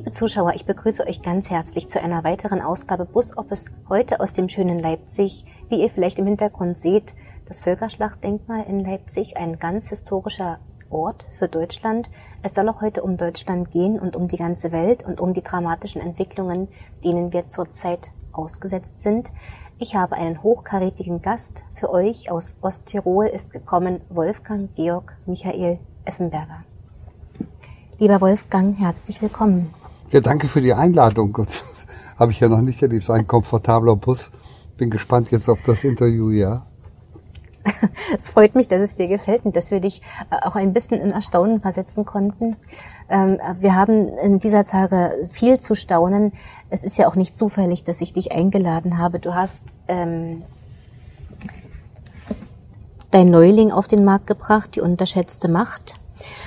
Liebe Zuschauer, ich begrüße euch ganz herzlich zu einer weiteren Ausgabe Bus Office, heute aus dem schönen Leipzig. Wie ihr vielleicht im Hintergrund seht, das Völkerschlachtdenkmal in Leipzig, ein ganz historischer Ort für Deutschland. Es soll auch heute um Deutschland gehen und um die ganze Welt und um die dramatischen Entwicklungen, denen wir zurzeit ausgesetzt sind. Ich habe einen hochkarätigen Gast für euch. Aus Osttirol ist gekommen Wolfgang Georg Michael Effenberger. Lieber Wolfgang, herzlich willkommen. Ja, danke für die Einladung. Das habe ich ja noch nicht erlebt. So ein komfortabler Bus. Bin gespannt jetzt auf das Interview, ja. Es freut mich, dass es dir gefällt und dass wir dich auch ein bisschen in Erstaunen versetzen konnten. Wir haben in dieser Tage viel zu staunen. Es ist ja auch nicht zufällig, dass ich dich eingeladen habe. Du hast dein Neuling auf den Markt gebracht, die unterschätzte Macht.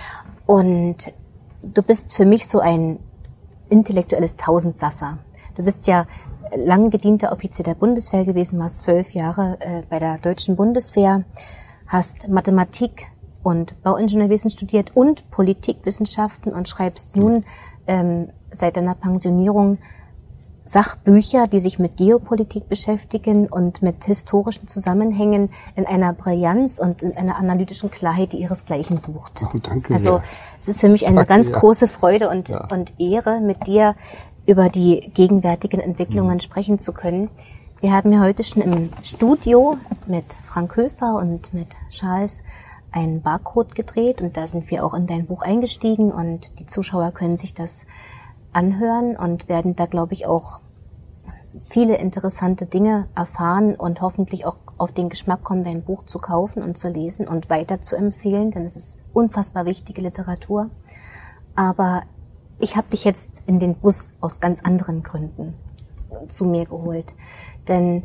Und du bist für mich so ein intellektuelles Tausendsasser. Du bist ja lang gedienter Offizier der Bundeswehr gewesen, warst 12 Jahre bei der deutschen Bundeswehr, hast Mathematik und Bauingenieurwesen studiert und Politikwissenschaften und schreibst nun seit deiner Pensionierung Sachbücher, die sich mit Geopolitik beschäftigen und mit historischen Zusammenhängen in einer Brillanz und in einer analytischen Klarheit, die ihresgleichen sucht. Oh, danke also sehr. Es ist für mich eine ganz große Freude und Ehre, mit dir über die gegenwärtigen Entwicklungen sprechen zu können. Wir haben ja heute schon im Studio mit Frank Höfer und mit Charles einen Barcode gedreht und da sind wir auch in dein Buch eingestiegen und die Zuschauer können sich das anhören und werden da, glaube ich, auch viele interessante Dinge erfahren und hoffentlich auch auf den Geschmack kommen, dein Buch zu kaufen und zu lesen und weiter zu empfehlen, denn es ist unfassbar wichtige Literatur. Aber ich habe dich jetzt in den Bus aus ganz anderen Gründen zu mir geholt, denn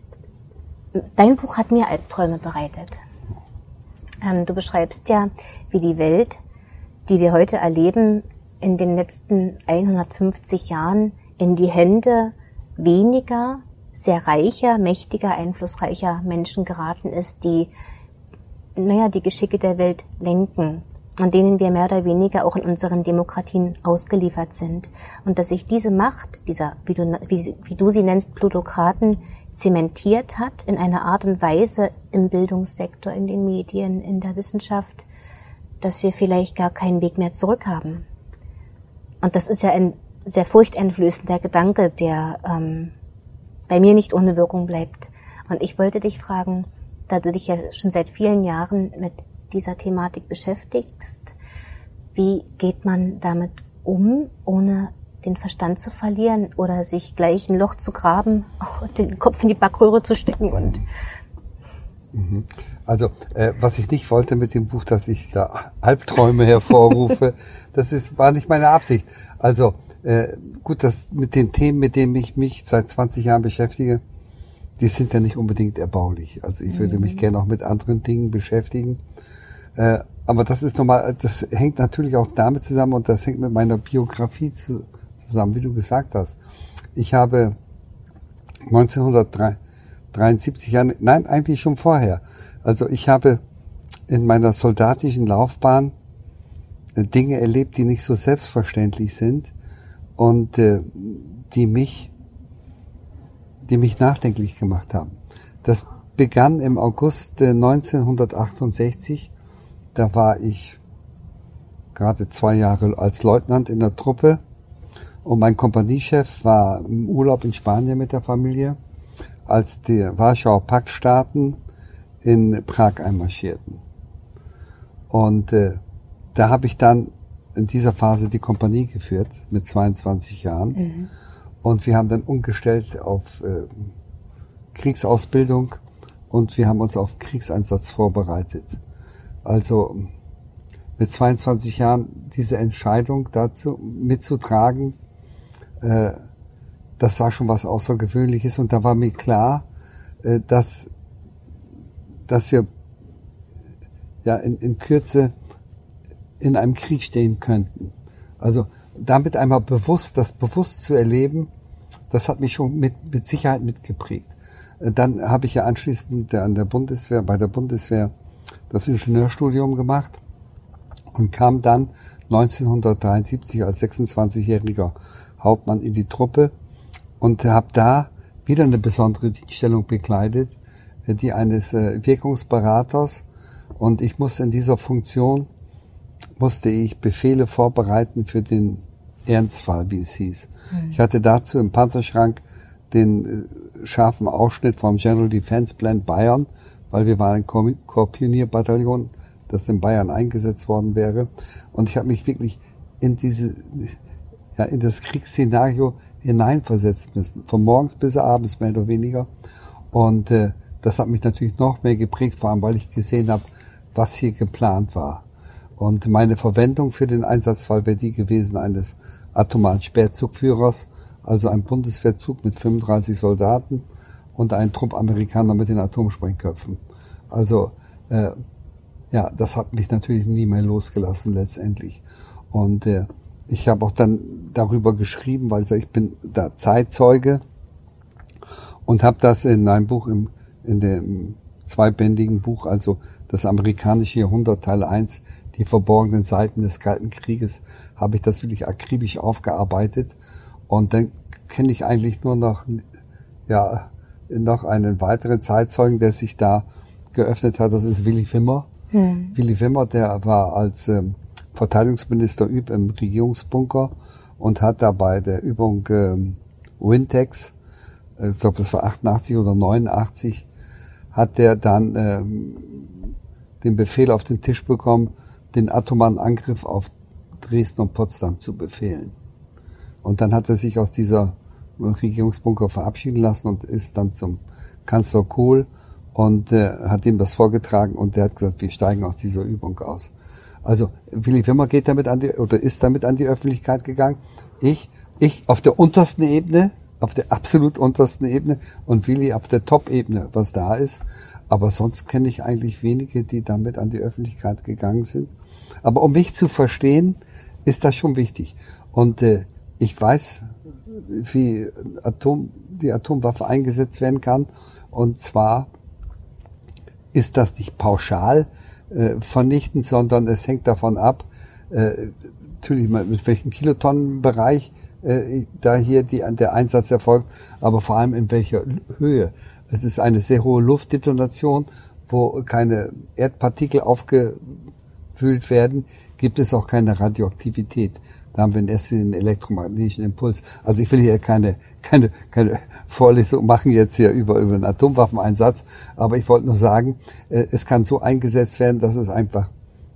dein Buch hat mir Albträume bereitet. Du beschreibst ja, wie die Welt, die wir heute erleben, in den letzten 150 Jahren in die Hände weniger, sehr reicher, mächtiger, einflussreicher Menschen geraten ist, die die Geschicke der Welt lenken und denen wir mehr oder weniger auch in unseren Demokratien ausgeliefert sind. Und dass sich diese Macht, dieser, wie du sie nennst, Plutokraten, zementiert hat in einer Art und Weise im Bildungssektor, in den Medien, in der Wissenschaft, dass wir vielleicht gar keinen Weg mehr zurück haben. Und das ist ja ein sehr furchteinflößender Gedanke, der bei mir nicht ohne Wirkung bleibt. Und ich wollte dich fragen, da du dich ja schon seit vielen Jahren mit dieser Thematik beschäftigst, wie geht man damit um, ohne den Verstand zu verlieren oder sich gleich ein Loch zu graben, den Kopf in die Backröhre zu stecken und... Also, was ich nicht wollte mit dem Buch, dass ich da Albträume hervorrufe, war nicht meine Absicht. Also, gut, das mit den Themen, mit denen ich mich seit 20 Jahren beschäftige, die sind ja nicht unbedingt erbaulich. Also ich würde mich gerne auch mit anderen Dingen beschäftigen. Aber das ist normal, das hängt natürlich auch damit zusammen und das hängt mit meiner Biografie zusammen, wie du gesagt hast. Ich habe 1973, nein, eigentlich schon vorher. Also ich habe in meiner soldatischen Laufbahn Dinge erlebt, die nicht so selbstverständlich sind und die mich nachdenklich gemacht haben. Das begann im August 1968. Da war ich gerade 2 Jahre als Leutnant in der Truppe und mein Kompaniechef war im Urlaub in Spanien mit der Familie, als die Warschauer Paktstaaten in Prag einmarschierten. Und da habe ich dann in dieser Phase die Kompanie geführt mit 22 Jahren. Und wir haben dann umgestellt auf Kriegsausbildung und wir haben uns auf Kriegseinsatz vorbereitet. Also mit 22 Jahren diese Entscheidung dazu mitzutragen, das war schon was Außergewöhnliches und da war mir klar, dass wir ja in Kürze in einem Krieg stehen könnten. Also damit einmal bewusst zu erleben, das hat mich schon mit Sicherheit mitgeprägt. Dann habe ich ja anschließend bei der Bundeswehr das Ingenieurstudium gemacht und kam dann 1973 als 26-jähriger Hauptmann in die Truppe und habe da wieder eine besondere Dienststellung bekleidet, die eines Wirkungsberaters. Und ich musste in dieser Funktion, Befehle vorbereiten für den Ernstfall, wie es hieß. Ich hatte dazu im Panzerschrank den scharfen Ausschnitt vom General Defense Plan Bayern, weil wir waren ein Korps-Pionierbataillon, das in Bayern eingesetzt worden wäre. Und ich habe mich wirklich in das Kriegsszenario hineinversetzen müssen, von morgens bis abends mehr oder weniger. Und das hat mich natürlich noch mehr geprägt, vor allem weil ich gesehen habe, was hier geplant war. Und meine Verwendung für den Einsatzfall wäre die gewesen eines atomaren Spähzugführers, also ein Bundeswehrzug mit 35 Soldaten und ein Trupp Amerikaner mit den Atomsprengköpfen. Also das hat mich natürlich nie mehr losgelassen letztendlich. Und ich habe auch dann darüber geschrieben, weil ich bin da Zeitzeuge und habe das in einem Buch, in dem zweibändigen Buch, also das amerikanische Jahrhundert Teil 1, die verborgenen Seiten des Kalten Krieges, habe ich das wirklich akribisch aufgearbeitet. Und dann kenne ich eigentlich nur noch einen weiteren Zeitzeugen, der sich da geöffnet hat. Das ist Willy Wimmer. Willy Wimmer, der war als Verteidigungsminister im Regierungsbunker und hat da bei der Übung Wintex, ich glaube das war 88 oder 89, hat der dann den Befehl auf den Tisch bekommen, den atomaren Angriff auf Dresden und Potsdam zu befehlen. Und dann hat er sich aus dieser Regierungsbunker verabschieden lassen und ist dann zum Kanzler Kohl und hat ihm das vorgetragen und der hat gesagt, wir steigen aus dieser Übung aus. Also Willy Wimmer ist damit an die Öffentlichkeit gegangen. Ich auf der untersten Ebene, auf der absolut untersten Ebene und Willy auf der Top-Ebene, was da ist. Aber sonst kenne ich eigentlich wenige, die damit an die Öffentlichkeit gegangen sind. Aber um mich zu verstehen, ist das schon wichtig. Und ich weiß, wie die Atomwaffe eingesetzt werden kann. Und zwar ist das nicht pauschal vernichtend, sondern es hängt davon ab, natürlich mit welchem Kilotonnenbereich da hier der Einsatz erfolgt, aber vor allem in welcher Höhe. Es ist eine sehr hohe Luftdetonation, wo keine Erdpartikel aufgewühlt werden, gibt es auch keine Radioaktivität. Da haben wir den elektromagnetischen Impuls. Also ich will hier keine Vorlesung machen jetzt hier über einen Atomwaffeneinsatz, aber ich wollte nur sagen, es kann so eingesetzt werden, dass es einfach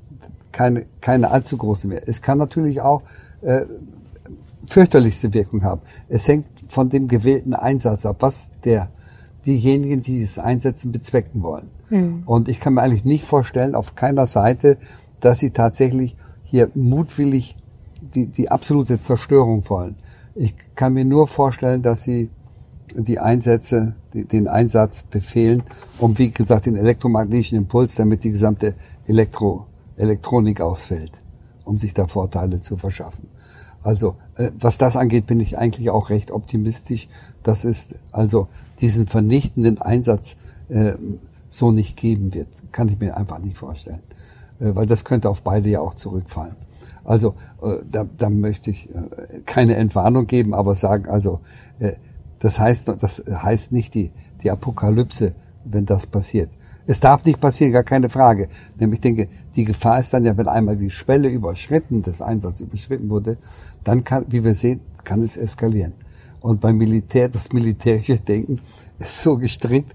keine allzu große mehr. Es kann natürlich auch fürchterlichste Wirkung haben. Es hängt von dem gewählten Einsatz ab, was diejenigen, die es einsetzen, bezwecken wollen. Und ich kann mir eigentlich nicht vorstellen, auf keiner Seite, dass sie tatsächlich hier mutwillig die absolute Zerstörung wollen. Ich kann mir nur vorstellen, dass sie den Einsatz befehlen, um, wie gesagt, den elektromagnetischen Impuls, damit die gesamte Elektronik ausfällt, um sich da Vorteile zu verschaffen. Also, was das angeht, bin ich eigentlich auch recht optimistisch, dass es also diesen vernichtenden Einsatz so nicht geben wird. Kann ich mir einfach nicht vorstellen. Weil das könnte auf beide ja auch zurückfallen. Also da möchte ich keine Entwarnung geben, aber sagen, also das heißt nicht die Apokalypse, wenn das passiert. Es darf nicht passieren, gar keine Frage. Nämlich ich denke, die Gefahr ist dann ja, wenn einmal die Schwelle des Einsatzes überschritten wurde, dann wie wir sehen, kann es eskalieren. Und beim Militär, das militärische Denken ist so gestrickt,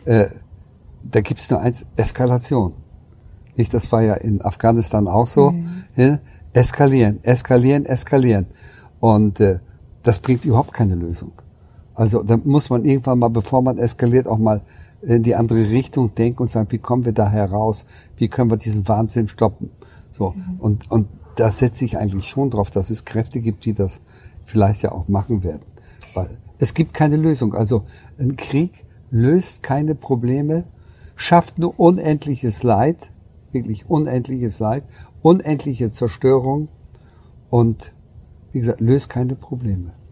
da gibt es nur eins, Eskalation. Nicht, das war ja in Afghanistan auch so. Ja? Eskalieren. Und das bringt überhaupt keine Lösung. Also da muss man irgendwann mal, bevor man eskaliert, auch mal in die andere Richtung denken und sagen, wie kommen wir da heraus? Wie können wir diesen Wahnsinn stoppen? So. Und da setze ich eigentlich schon drauf, dass es Kräfte gibt, die das vielleicht ja auch machen werden. Weil es gibt keine Lösung. Also ein Krieg löst keine Probleme, schafft nur unendliches Leid, wirklich unendliches Leid, unendliche Zerstörung und, wie gesagt, löst keine Probleme.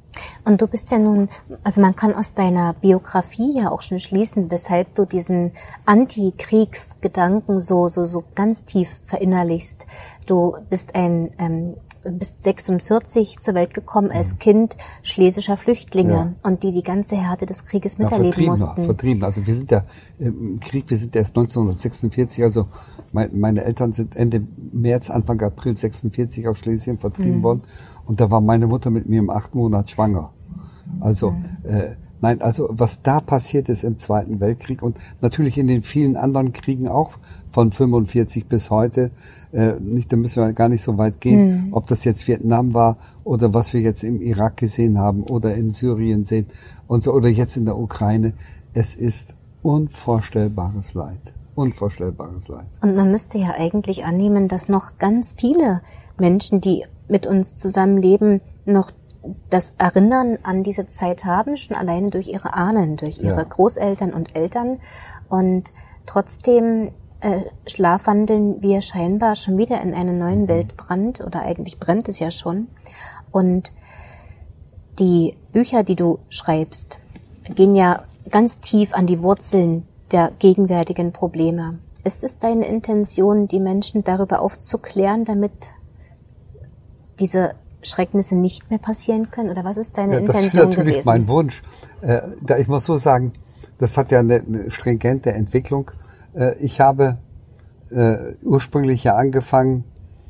Und du bist ja nun, also man kann aus deiner Biografie ja auch schon schließen, weshalb du diesen Antikriegsgedanken so ganz tief verinnerlichst. Du bist bist 46 zur Welt gekommen als Kind schlesischer Flüchtlinge und die ganze Härte des Krieges miterleben mussten. Vertrieben. Also wir sind ja im Krieg, wir sind erst 1946, also meine Eltern sind Ende März, Anfang April 46 aus Schlesien vertrieben worden und da war meine Mutter mit mir im 8. Monat schwanger. Also also was da passiert ist im Zweiten Weltkrieg und natürlich in den vielen anderen Kriegen auch von 45 bis heute, da müssen wir gar nicht so weit gehen, ob das jetzt Vietnam war oder was wir jetzt im Irak gesehen haben oder in Syrien sehen und so oder jetzt in der Ukraine. Es ist unvorstellbares Leid. Unvorstellbares Leid. Und man müsste ja eigentlich annehmen, dass noch ganz viele Menschen, die mit uns zusammenleben, noch das Erinnern an diese Zeit haben, schon alleine durch ihre Ahnen, durch ihre Großeltern und Eltern. Und trotzdem schlafwandeln wir scheinbar schon wieder in einen neuen Weltbrand, oder eigentlich brennt es ja schon. Und die Bücher, die du schreibst, gehen ja ganz tief an die Wurzeln der gegenwärtigen Probleme. Ist es deine Intention, die Menschen darüber aufzuklären, damit diese Schrecknisse nicht mehr passieren können? Oder was ist deine Intention gewesen? Das ist natürlich mein Wunsch. Ich muss so sagen, das hat ja eine stringente Entwicklung. Ich habe ursprünglich ja angefangen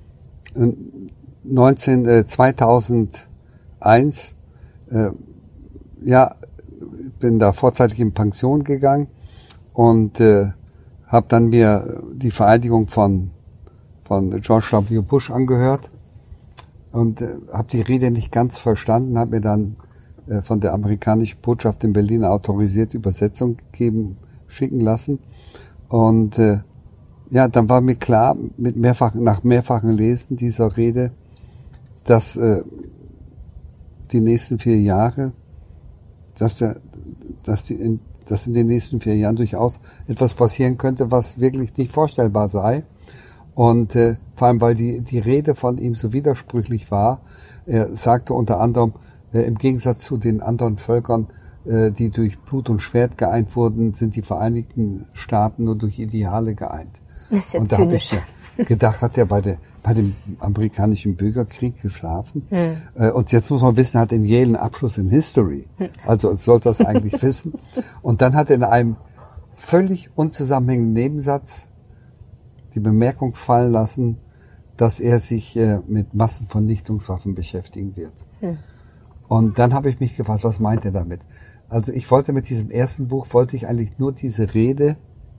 2001, bin da vorzeitig in Pension gegangen und habe dann mir die Vereidigung von George W. Bush angehört und habe die Rede nicht ganz verstanden, habe mir dann von der amerikanischen Botschaft in Berlin eine autorisierte Übersetzung schicken lassen. Und dann war mir klar, nach mehrfachen Lesen dieser Rede, dass die nächsten 4 Jahre, dass in den nächsten 4 Jahren durchaus etwas passieren könnte, was wirklich nicht vorstellbar sei. Und vor allem, weil die Rede von ihm so widersprüchlich war. Er sagte unter anderem, im Gegensatz zu den anderen Völkern, die durch Blut und Schwert geeint wurden, sind die Vereinigten Staaten nur durch Ideale geeint. Das ist ja und zynisch. Da habe ich gedacht, hat er bei dem amerikanischen Bürgerkrieg geschlafen? Und jetzt muss man wissen, er hat in Yale einen Abschluss in History. Also sollte das eigentlich wissen. Und dann hat er in einem völlig unzusammenhängenden Nebensatz die Bemerkung fallen lassen, dass er sich mit Massenvernichtungswaffen beschäftigen wird. Und dann habe ich mich gefragt, was meint er damit? Also ich wollte mit diesem ersten Buch, eigentlich nur diese Rede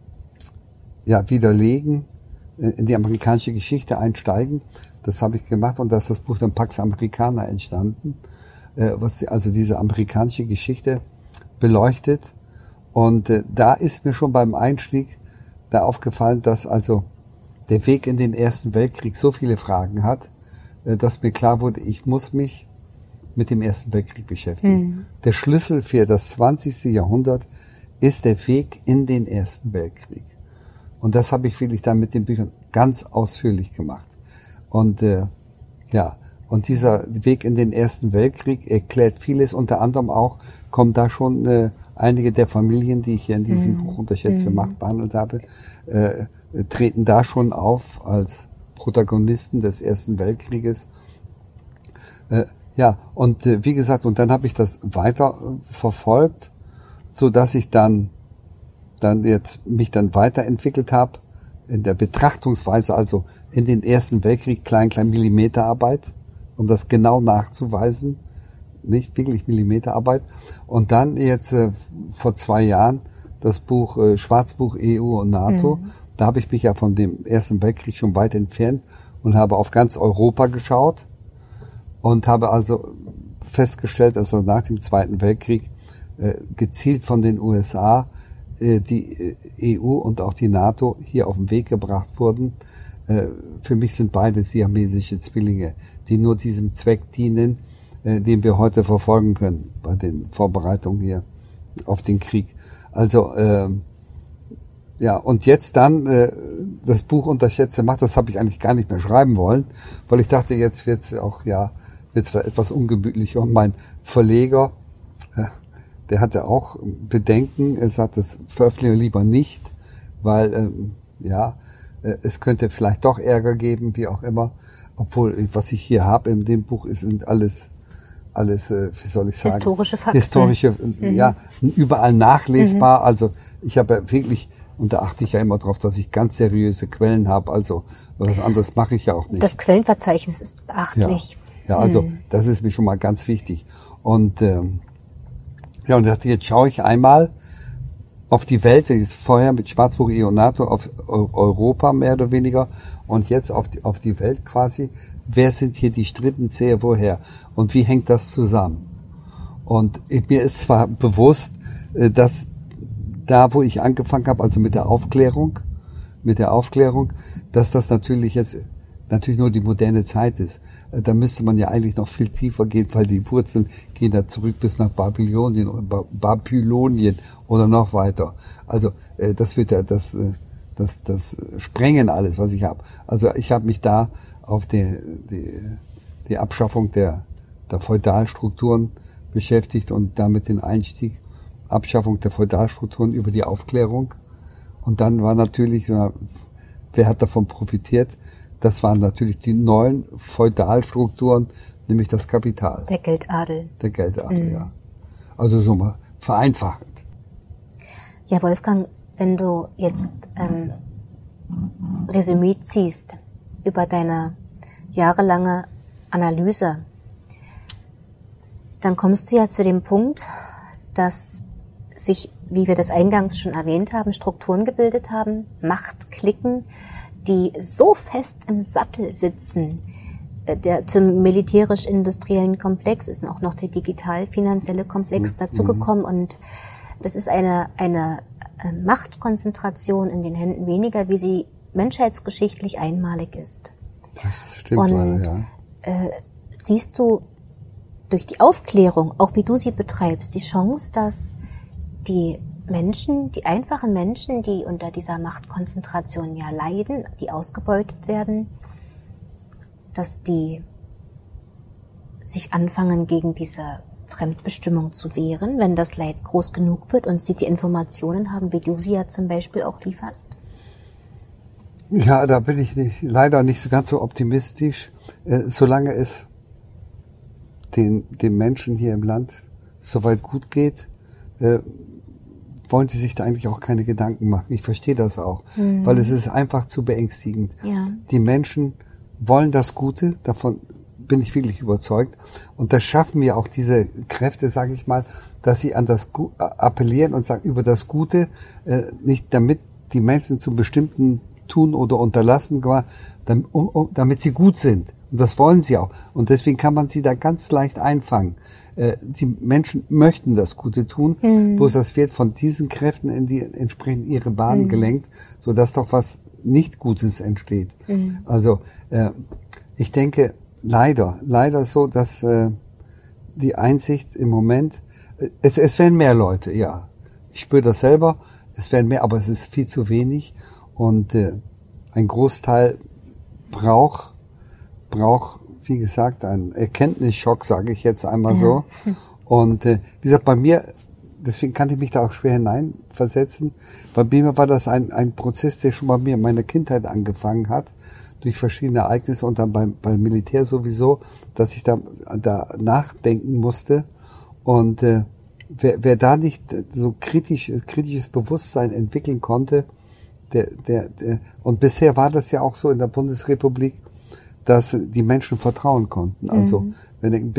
widerlegen, in die amerikanische Geschichte einsteigen. Das habe ich gemacht und da ist das Buch dann Pax Americana entstanden, was also diese amerikanische Geschichte beleuchtet. Und da ist mir schon beim Einstieg da aufgefallen, dass also der Weg in den Ersten Weltkrieg so viele Fragen hat, dass mir klar wurde, ich muss mich mit dem Ersten Weltkrieg beschäftigen. Der Schlüssel für das 20. Jahrhundert ist der Weg in den Ersten Weltkrieg. Und das habe ich wirklich dann mit den Büchern ganz ausführlich gemacht. Und und dieser Weg in den Ersten Weltkrieg erklärt vieles. Unter anderem auch kommen da schon einige der Familien, die ich hier in diesem Buch Unterschätzte Macht behandelt habe, treten da schon auf als Protagonisten des Ersten Weltkrieges. Wie gesagt, und dann habe ich das weiter verfolgt, so dass ich dann mich weiterentwickelt habe in der Betrachtungsweise, also in den Ersten Weltkrieg klein Millimeterarbeit, um das genau nachzuweisen, nicht wirklich Millimeterarbeit. Und dann jetzt vor 2 Jahren das Buch Schwarzbuch EU und NATO. Da habe ich mich ja von dem Ersten Weltkrieg schon weit entfernt und habe auf ganz Europa geschaut und habe also festgestellt, dass nach dem Zweiten Weltkrieg gezielt von den USA die EU und auch die NATO hier auf den Weg gebracht wurden. Für mich sind beide siamesische Zwillinge, die nur diesem Zweck dienen, den wir heute verfolgen können bei den Vorbereitungen hier auf den Krieg. Also und jetzt dann das Buch Unterschätzte Macht, das habe ich eigentlich gar nicht mehr schreiben wollen, weil ich dachte, jetzt wird es auch wird zwar etwas ungemütlicher und mein Verleger, der hatte auch Bedenken. Er sagt, das veröffentlichen wir lieber nicht, weil es könnte vielleicht doch Ärger geben, wie auch immer. Obwohl, was ich hier habe in dem Buch, sind alles, wie soll ich sagen? Historische Fakten. Historische, überall nachlesbar. Also ich habe ja wirklich, und da achte ich ja immer drauf, dass ich ganz seriöse Quellen habe. Also was anderes mache ich ja auch nicht. Das Quellenverzeichnis ist beachtlich. Ja, also das ist mir schon mal ganz wichtig. Und und ich dachte, jetzt schaue ich einmal auf die Welt, vorher mit Schwarzbuch Ionato auf Europa mehr oder weniger und jetzt auf die Welt quasi. Wer sind hier die Strippenzieher, woher? Und wie hängt das zusammen? Und mir ist zwar bewusst, dass da, wo ich angefangen habe, also mit der Aufklärung, dass das natürlich nur die moderne Zeit ist. Da müsste man ja eigentlich noch viel tiefer gehen, weil die Wurzeln gehen da zurück bis nach Babylonien oder noch weiter. Also das wird ja das sprengen alles, was ich habe. Also ich habe mich da auf die Abschaffung der Feudalstrukturen beschäftigt und damit den Einstieg, Abschaffung der Feudalstrukturen über die Aufklärung. Und dann war natürlich, wer hat davon profitiert? Das waren natürlich die neuen Feudalstrukturen, nämlich das Kapital. Der Geldadel. Ja. Also so mal vereinfachend. Ja, Wolfgang, wenn du jetzt Resümee ziehst über deine jahrelange Analyse, dann kommst du ja zu dem Punkt, dass sich, wie wir das eingangs schon erwähnt haben, Strukturen gebildet haben, Machtklicken, die so fest im Sattel sitzen. Zum militärisch-industriellen Komplex ist auch noch der digital-finanzielle Komplex dazugekommen und das ist eine Machtkonzentration in den Händen weniger, wie sie menschheitsgeschichtlich einmalig ist. Das stimmt, und siehst du durch die Aufklärung, auch wie du sie betreibst, die Chance, dass die Menschen, die einfachen Menschen, die unter dieser Machtkonzentration ja leiden, die ausgebeutet werden, dass die sich anfangen, gegen diese Fremdbestimmung zu wehren, wenn das Leid groß genug wird und sie die Informationen haben, wie du sie ja zum Beispiel auch lieferst? Ja, da bin ich leider nicht so ganz so optimistisch. Solange es den Menschen hier im Land soweit gut geht, wollen sie sich da eigentlich auch keine Gedanken machen. Ich verstehe das auch, weil es ist einfach zu beängstigend. Ja. Die Menschen wollen das Gute, davon bin ich wirklich überzeugt. Und das schaffen wir auch diese Kräfte, sage ich mal, dass sie an das appellieren und sagen, über das Gute, nicht damit die Menschen zu bestimmten tun oder unterlassen, damit sie gut sind. Und das wollen sie auch. Und deswegen kann man sie da ganz leicht einfangen. Die Menschen möchten das Gute tun, bloß das wird von diesen Kräften in die entsprechend ihre Bahnen gelenkt, sodass doch was nicht Gutes entsteht. Also ich denke leider so, dass die Einsicht im Moment, es werden mehr Leute, ja. Ich spüre das selber, es werden mehr, aber es ist viel zu wenig und ein Großteil braucht, wie gesagt, einen Erkenntnisschock, sage ich jetzt einmal so. Und wie gesagt, bei mir, deswegen kann ich mich da auch schwer hineinversetzen, bei mir war das ein Prozess, der schon bei mir in meiner Kindheit angefangen hat, durch verschiedene Ereignisse und dann beim Militär sowieso, dass ich da nachdenken musste. Und wer da nicht so kritisches Bewusstsein entwickeln konnte, und bisher war das ja auch so in der Bundesrepublik, dass die Menschen vertrauen konnten. Also während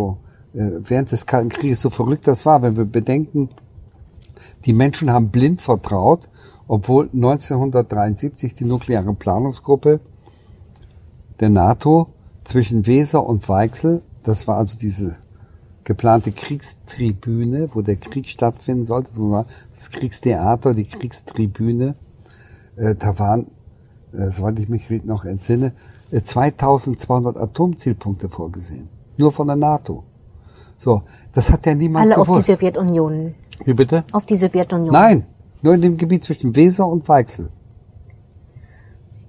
des Kalten Krieges, so verrückt das war, wenn wir bedenken, die Menschen haben blind vertraut, obwohl 1973 die nukleare Planungsgruppe der NATO zwischen Weser und Weichsel, das war also diese geplante Kriegstribüne, wo der Krieg stattfinden sollte, das Kriegstheater, die Kriegstribüne, da waren, soweit ich mich noch entsinne, 2200 Atomzielpunkte vorgesehen. Nur von der NATO. So, das hat ja niemand gewusst. Alle auf die Sowjetunion. Wie bitte? Auf die Sowjetunion. Nein, nur in dem Gebiet zwischen Weser und Weichsel.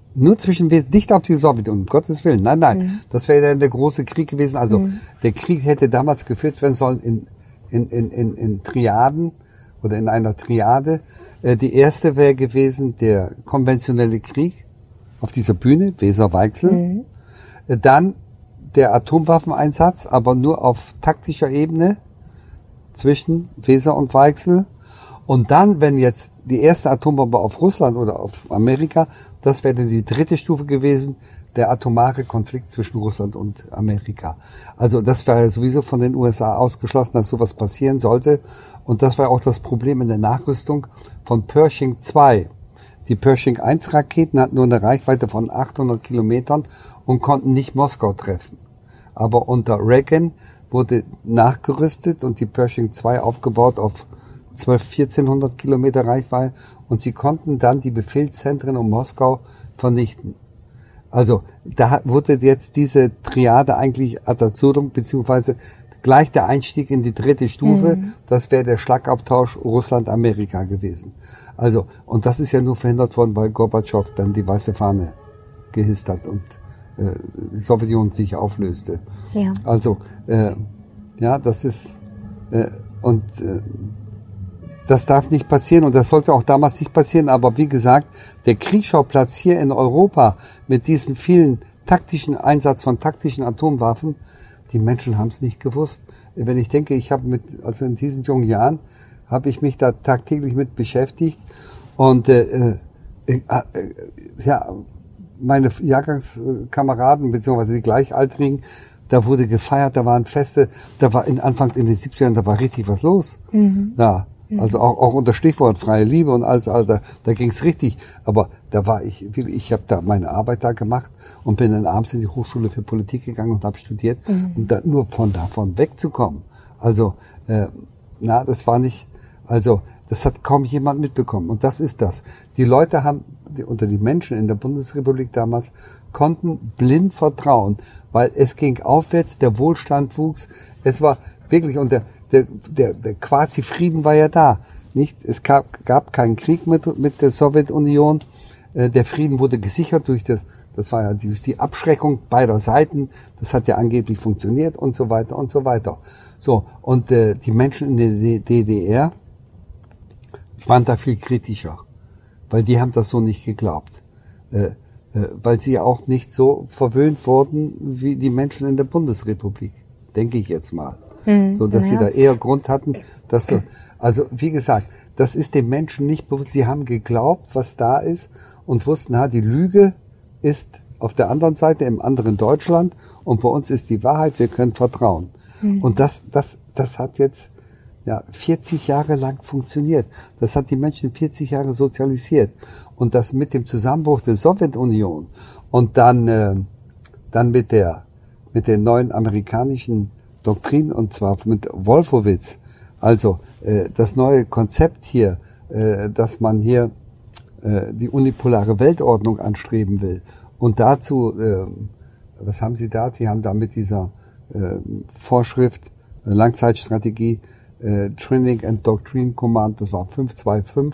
Nur zwischen Wesen, nicht auf die Sowjetunion, um Gottes Willen. Nein. Das wäre dann der große Krieg gewesen. Also der Krieg hätte damals geführt werden sollen in Triaden oder in einer Triade. Die erste wäre gewesen der konventionelle Krieg auf dieser Bühne, Weser-Weichsel. Dann der Atomwaffeneinsatz, aber nur auf taktischer Ebene zwischen Weser und Weichsel. Und dann, wenn jetzt die erste Atombombe auf Russland oder auf Amerika, das wäre dann die dritte Stufe gewesen, der atomare Konflikt zwischen Russland und Amerika. Also das wäre sowieso von den USA ausgeschlossen, dass sowas passieren sollte. Und das war auch das Problem in der Nachrüstung von Pershing II. Die Pershing I Raketen hatten nur eine Reichweite von 800 Kilometern und konnten nicht Moskau treffen. Aber unter Reagan wurde nachgerüstet und die Pershing II aufgebaut auf 1400 Kilometer Reichweite und sie konnten dann die Befehlszentren um Moskau vernichten. Also da wurde jetzt diese Triade eigentlich ad absurdum, beziehungsweise gleich der Einstieg in die dritte Stufe, das wäre der Schlagabtausch Russland-Amerika gewesen. Also, und das ist ja nur verhindert worden, weil Gorbatschow dann die weiße Fahne gehisst hat und die Sowjetunion sich auflöste. Ja. Also, das ist, das darf nicht passieren und das sollte auch damals nicht passieren. Aber wie gesagt, der Kriegsschauplatz hier in Europa mit diesen vielen taktischen Einsatz von taktischen Atomwaffen, die Menschen haben es nicht gewusst. Wenn ich denke, ich habe in diesen jungen Jahren, habe ich mich da tagtäglich mit beschäftigt und meine Jahrgangskameraden beziehungsweise die Gleichaltrigen, da wurde gefeiert, da waren Feste, da war Anfang in den 70ern, da war richtig was los. Ja. Also auch unter Stichwort freie Liebe und alles, da ging's richtig. Aber da war ich habe da meine Arbeit da gemacht und bin dann abends in die Hochschule für Politik gegangen und habe studiert, um da nur davon wegzukommen. Also, das war nicht, also das hat kaum jemand mitbekommen. Und das ist das. Die Leute die Menschen in der Bundesrepublik damals konnten blind vertrauen, weil es ging aufwärts, der Wohlstand wuchs. Es war wirklich, und der quasi Frieden war ja da. Nicht? Es gab keinen Krieg mit der Sowjetunion. Der Frieden wurde gesichert das war ja die Abschreckung beider Seiten. Das hat ja angeblich funktioniert und so weiter und so weiter. So. Und, die Menschen in der DDR waren da viel kritischer. Weil die haben das so nicht geglaubt. Weil sie auch nicht so verwöhnt wurden wie die Menschen in der Bundesrepublik. Denke ich jetzt mal. So, dass sie da eher Grund hatten, also wie gesagt, das ist den Menschen nicht bewusst. Sie haben geglaubt, was da ist und wussten, die Lüge ist auf der anderen Seite im anderen Deutschland und bei uns ist die Wahrheit, wir können vertrauen. Und das hat jetzt 40 Jahre lang funktioniert. Das hat die Menschen 40 Jahre sozialisiert. Und das mit dem Zusammenbruch der Sowjetunion und dann mit der neuen amerikanischen Doktrin, und zwar mit Wolfowitz, also das neue Konzept hier, dass man hier die unipolare Weltordnung anstreben will. Und dazu, was haben Sie da? Sie haben da mit dieser Vorschrift, Langzeitstrategie, Training and Doctrine Command, das war 525-5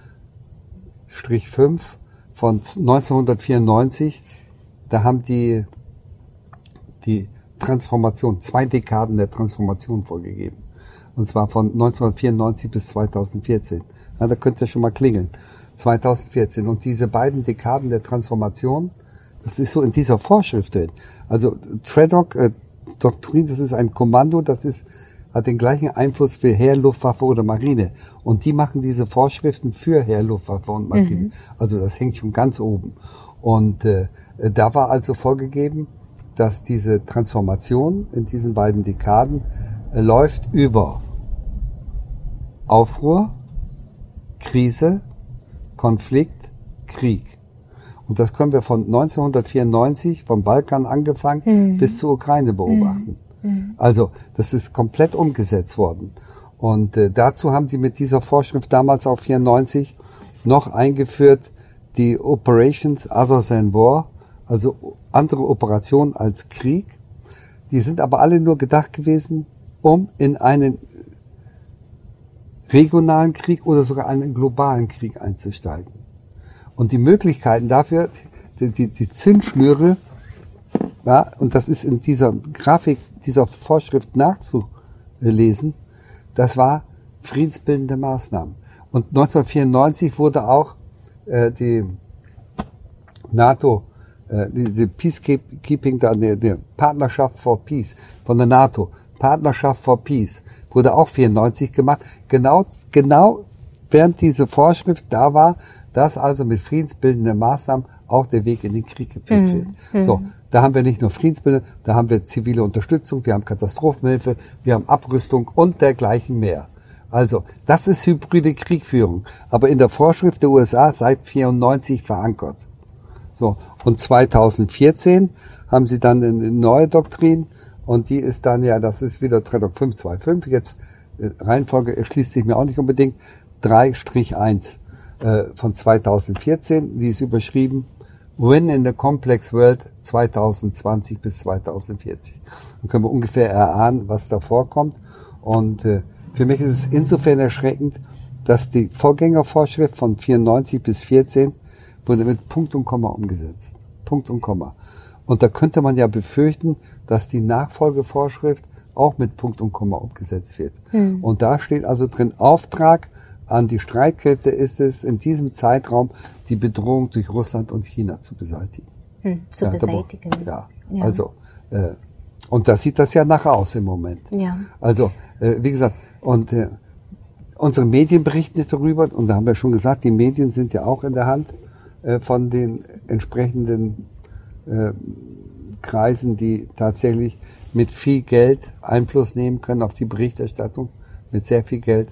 von 1994, da haben die Transformation, 2 Dekaden der Transformation vorgegeben. Und zwar von 1994 bis 2014. Da könnte es ja schon mal klingeln. 2014. Und diese beiden Dekaden der Transformation, das ist so in dieser Vorschrift drin. Also Doktrin, das ist ein Kommando, hat den gleichen Einfluss für Heer, Luftwaffe oder Marine. Und die machen diese Vorschriften für Heer, Luftwaffe und Marine. Also das hängt schon ganz oben. Und da war also vorgegeben, dass diese Transformation in diesen beiden Dekaden läuft über Aufruhr, Krise, Konflikt, Krieg. Und das können wir von 1994, vom Balkan angefangen, bis zur Ukraine beobachten. Also das ist komplett umgesetzt worden. Und dazu haben sie mit dieser Vorschrift damals auf 94 noch eingeführt die Operations Other Than War, also andere Operationen als Krieg. Die sind aber alle nur gedacht gewesen, um in einen regionalen Krieg oder sogar einen globalen Krieg einzusteigen. Und die Möglichkeiten dafür, die Zündschnüre, ja, und das ist in dieser Grafik, dieser Vorschrift nachzulesen, das war friedensbildende Maßnahmen. Und 1994 wurde auch die NATO, die Peacekeeping, die Partnerschaft for Peace von der NATO, Partnerschaft for Peace, wurde auch 94 gemacht. Genau während diese Vorschrift da war, dass also mit friedensbildenden Maßnahmen auch der Weg in den Krieg geführt wird. So, da haben wir nicht nur Friedensbildung, da haben wir zivile Unterstützung, wir haben Katastrophenhilfe, wir haben Abrüstung und dergleichen mehr. Also, das ist hybride Kriegführung, aber in der Vorschrift der USA seit 94 verankert. So, und 2014 haben sie dann eine neue Doktrin und die ist dann ja, das ist wieder Trennung 525, jetzt Reihenfolge erschließt sich mir auch nicht unbedingt, 3-1 von 2014, die ist überschrieben Win in the Complex World 2020 bis 2040. Dann können wir ungefähr erahnen, was da vorkommt. Und für mich ist es insofern erschreckend, dass die Vorgängervorschrift von 94 bis 14 wurde mit Punkt und Komma umgesetzt. Punkt und Komma. Und da könnte man ja befürchten, dass die Nachfolgevorschrift auch mit Punkt und Komma umgesetzt wird. Und da steht also drin, Auftrag an die Streitkräfte ist es, in diesem Zeitraum die Bedrohung durch Russland und China zu beseitigen. Beseitigen. Ja. Also, und da sieht das ja nach aus im Moment. Ja. Also, wie gesagt, und unsere Medien berichten darüber, und da haben wir schon gesagt, die Medien sind ja auch in der Hand von den entsprechenden Kreisen, die tatsächlich mit viel Geld Einfluss nehmen können auf die Berichterstattung, mit sehr viel Geld.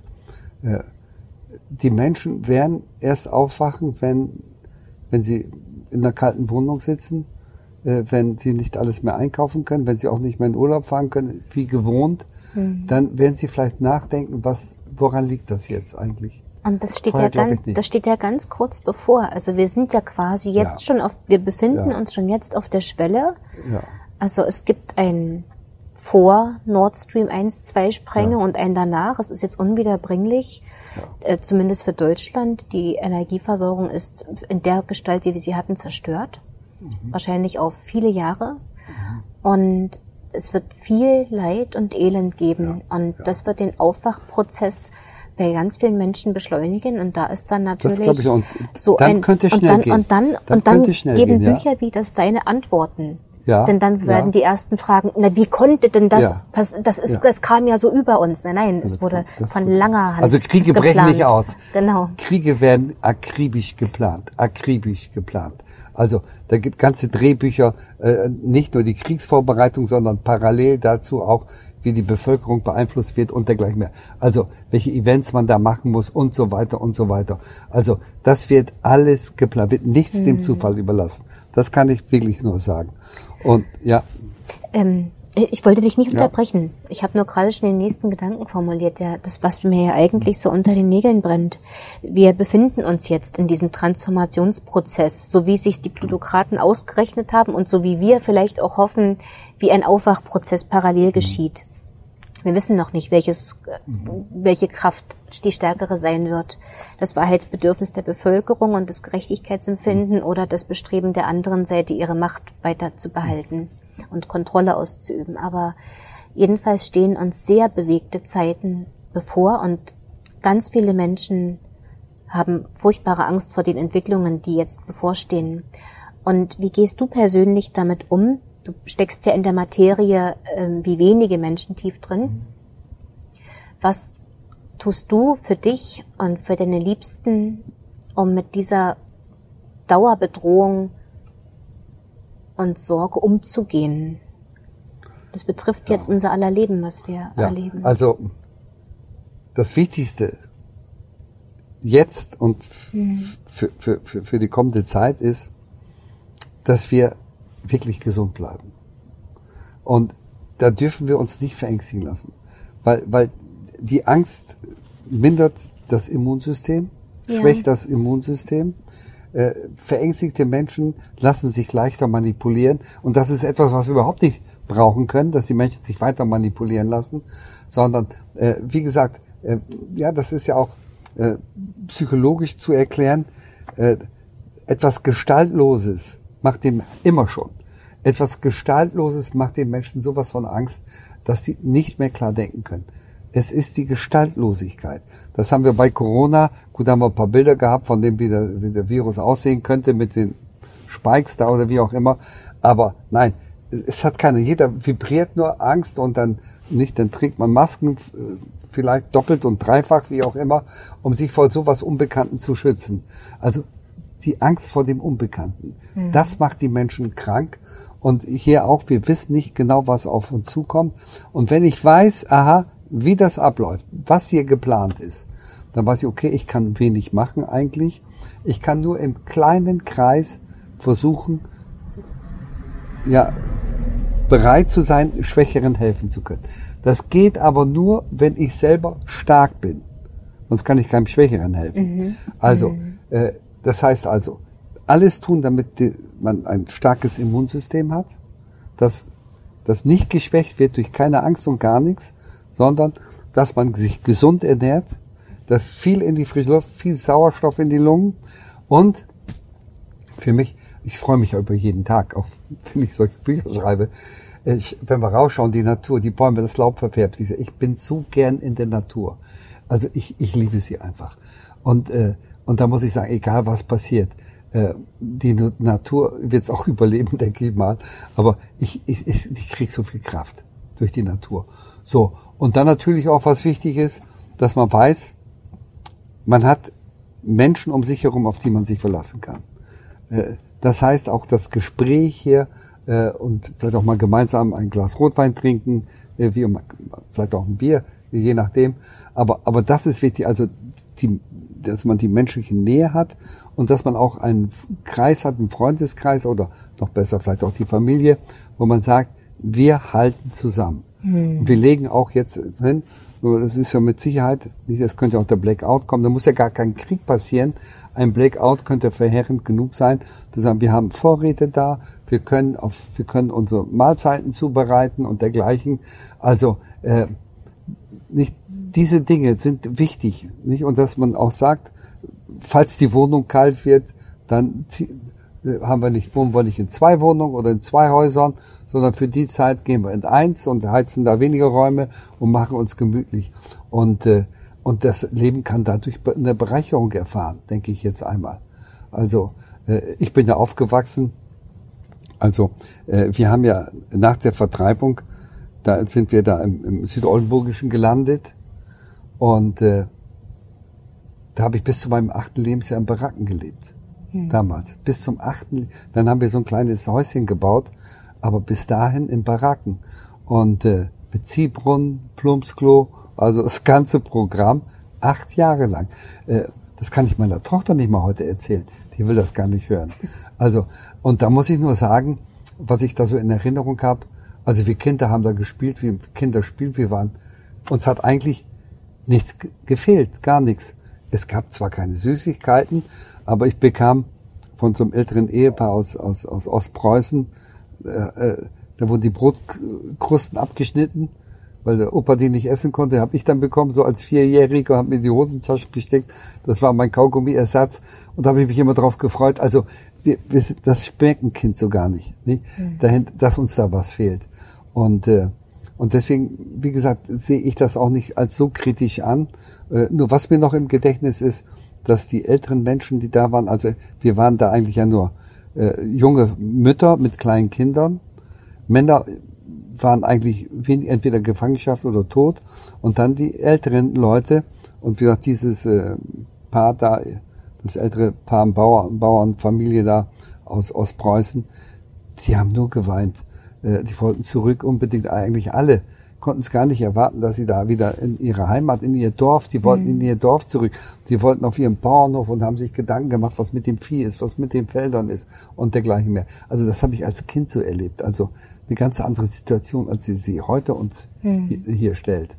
Die Menschen werden erst aufwachen, wenn sie in einer kalten Wohnung sitzen, wenn sie nicht alles mehr einkaufen können, wenn sie auch nicht mehr in Urlaub fahren können, wie gewohnt, dann werden sie vielleicht nachdenken, woran liegt das jetzt eigentlich? Und das steht ja ganz kurz bevor. Also wir sind ja quasi jetzt schon wir befinden uns schon jetzt auf der Schwelle. Ja. Also es gibt ein vor Nord Stream 1, 2 Sprengung und ein danach. Es ist jetzt unwiederbringlich, zumindest für Deutschland. Die Energieversorgung ist in der Gestalt, wie wir sie hatten, zerstört. Wahrscheinlich auf viele Jahre. Und es wird viel Leid und Elend geben. Und das wird den Aufwachprozess bei ganz vielen Menschen beschleunigen. Und da ist dann natürlich das ich, und so dann könnte schnell gehen. Und dann geben Bücher wie das deine Antworten. Ja, denn dann werden die ersten Fragen, wie konnte denn das passieren? Das kam ja so über uns. Nein, es wurde von langer Hand Also Kriege geplant. Brechen nicht aus. Genau. Kriege werden akribisch geplant. Also da gibt ganze Drehbücher, nicht nur die Kriegsvorbereitung, sondern parallel dazu auch, wie die Bevölkerung beeinflusst wird und dergleichen mehr. Also welche Events man da machen muss und so weiter und so weiter. Also das wird alles geplant, wird nichts dem Zufall überlassen. Das kann ich wirklich nur sagen. Und ja. Ich wollte dich nicht unterbrechen. Ich habe nur gerade schon den nächsten Gedanken formuliert, das, was mir ja eigentlich so unter den Nägeln brennt. Wir befinden uns jetzt in diesem Transformationsprozess, so wie sich die Plutokraten ausgerechnet haben und so wie wir vielleicht auch hoffen, wie ein Aufwachprozess parallel geschieht. Wir wissen noch nicht, welche Kraft die stärkere sein wird. Das Wahrheitsbedürfnis der Bevölkerung und das Gerechtigkeitsempfinden oder das Bestreben der anderen Seite, ihre Macht weiter zu behalten und Kontrolle auszuüben. Aber jedenfalls stehen uns sehr bewegte Zeiten bevor und ganz viele Menschen haben furchtbare Angst vor den Entwicklungen, die jetzt bevorstehen. Und wie gehst du persönlich damit um? Du steckst ja in der Materie wie wenige Menschen tief drin. Was tust du für dich und für deine Liebsten, um mit dieser Dauerbedrohung und Sorge umzugehen? Das betrifft jetzt unser aller Leben, was wir erleben. Also das Wichtigste jetzt und für die kommende Zeit ist, dass wir wirklich gesund bleiben. Und da dürfen wir uns nicht verängstigen lassen. Weil die Angst mindert das Immunsystem, schwächt das Immunsystem. Verängstigte Menschen lassen sich leichter manipulieren. Und das ist etwas, was wir überhaupt nicht brauchen können, dass die Menschen sich weiter manipulieren lassen. Sondern, wie gesagt, das ist ja auch psychologisch zu erklären, etwas Gestaltloses macht dem immer schon. Etwas Gestaltloses macht den Menschen sowas von Angst, dass sie nicht mehr klar denken können. Es ist die Gestaltlosigkeit. Das haben wir bei Corona, gut, haben wir ein paar Bilder gehabt, von dem wie der Virus aussehen könnte mit den Spikes da oder wie auch immer. Aber nein, es hat keiner. Jeder vibriert nur Angst und dann trägt man Masken, vielleicht doppelt und dreifach, wie auch immer, um sich vor sowas Unbekannten zu schützen. Also die Angst vor dem Unbekannten, das macht die Menschen krank. Und hier auch, wir wissen nicht genau, was auf uns zukommt. Und wenn ich weiß, wie das abläuft, was hier geplant ist, dann weiß ich, okay, ich kann wenig machen eigentlich. Ich kann nur im kleinen Kreis versuchen, bereit zu sein, Schwächeren helfen zu können. Das geht aber nur, wenn ich selber stark bin. Sonst kann ich keinem Schwächeren helfen. Also, das heißt also, alles tun, damit man ein starkes Immunsystem hat, das nicht geschwächt wird durch keine Angst und gar nichts, sondern dass man sich gesund ernährt, dass viel in die frische Luft, viel Sauerstoff in die Lungen und für mich, ich freue mich über jeden Tag, auch wenn ich solche Bücher schreibe, wenn wir rausschauen, die Natur, die Bäume, das Laub verfärbt sich. Ich bin so gern in der Natur. Also ich liebe sie einfach. Und da muss ich sagen, egal was passiert, die Natur wird es auch überleben, denke ich mal. Aber ich kriege so viel Kraft durch die Natur. So, und dann natürlich auch, was wichtig ist, dass man weiß, man hat Menschen um sich herum, auf die man sich verlassen kann. Das heißt auch das Gespräch hier und vielleicht auch mal gemeinsam ein Glas Rotwein trinken, vielleicht auch ein Bier, je nachdem. Aber das ist wichtig, also dass man die menschliche Nähe hat und dass man auch einen Kreis hat, einen Freundeskreis oder noch besser vielleicht auch die Familie, wo man sagt, wir halten zusammen. Und wir legen auch jetzt hin, das ist ja mit Sicherheit, das könnte auch der Blackout kommen, da muss ja gar kein Krieg passieren. Ein Blackout könnte verheerend genug sein, zu sagen, wir haben Vorräte da, wir können unsere Mahlzeiten zubereiten und dergleichen. Also nicht diese Dinge sind wichtig, nicht? Und dass man auch sagt, falls die Wohnung kalt wird, dann wohnen wir nicht in 2 Wohnungen oder in 2 Häusern, sondern für die Zeit gehen wir in 1 und heizen da weniger Räume und machen uns gemütlich. Und das Leben kann dadurch eine Bereicherung erfahren, denke ich jetzt einmal. Also ich bin ja aufgewachsen. Also wir haben ja nach der Vertreibung, da sind wir da im Südoldenburgischen gelandet und da habe ich bis zu meinem 8. Lebensjahr in Baracken gelebt. Damals. Bis zum 8. Dann haben wir so ein kleines Häuschen gebaut, aber bis dahin in Baracken. Und mit Ziehbrunnen, Plumpsklo, also das ganze Programm, 8 Jahre lang. Das kann ich meiner Tochter nicht mal heute erzählen. Die will das gar nicht hören. Also, und da muss ich nur sagen, was ich da so in Erinnerung habe, also wir Kinder haben da gespielt, wie Kinder spielen, uns hat eigentlich nichts gefehlt, gar nichts. Es gab zwar keine Süßigkeiten, aber ich bekam von so einem älteren Ehepaar aus Ostpreußen, da wurden die Brotkrusten abgeschnitten, weil der Opa die nicht essen konnte, habe ich dann bekommen, so als 4-Jähriger, habe mir in die Hosentasche gesteckt. Das war mein Kaugummiersatz und da habe ich mich immer drauf gefreut. Also das schmeckt ein Kind so gar nicht, dass uns da was fehlt. Und deswegen, wie gesagt, sehe ich das auch nicht als so kritisch an. Nur was mir noch im Gedächtnis ist, dass die älteren Menschen, die da waren, also wir waren da eigentlich ja nur junge Mütter mit kleinen Kindern. Männer waren eigentlich entweder Gefangenschaft oder tot. Und dann die älteren Leute. Und wie gesagt, dieses Paar da, das ältere Paar, Bauernfamilie da aus Ostpreußen, die haben nur geweint. Die wollten zurück unbedingt, eigentlich alle. Konnten es gar nicht erwarten, dass sie da wieder in ihre Heimat, in ihr Dorf, die wollten in ihr Dorf zurück. Sie wollten auf ihren Bauernhof und haben sich Gedanken gemacht, was mit dem Vieh ist, was mit den Feldern ist und dergleichen mehr. Also das habe ich als Kind so erlebt. Also eine ganz andere Situation, als sie heute uns hier stellt.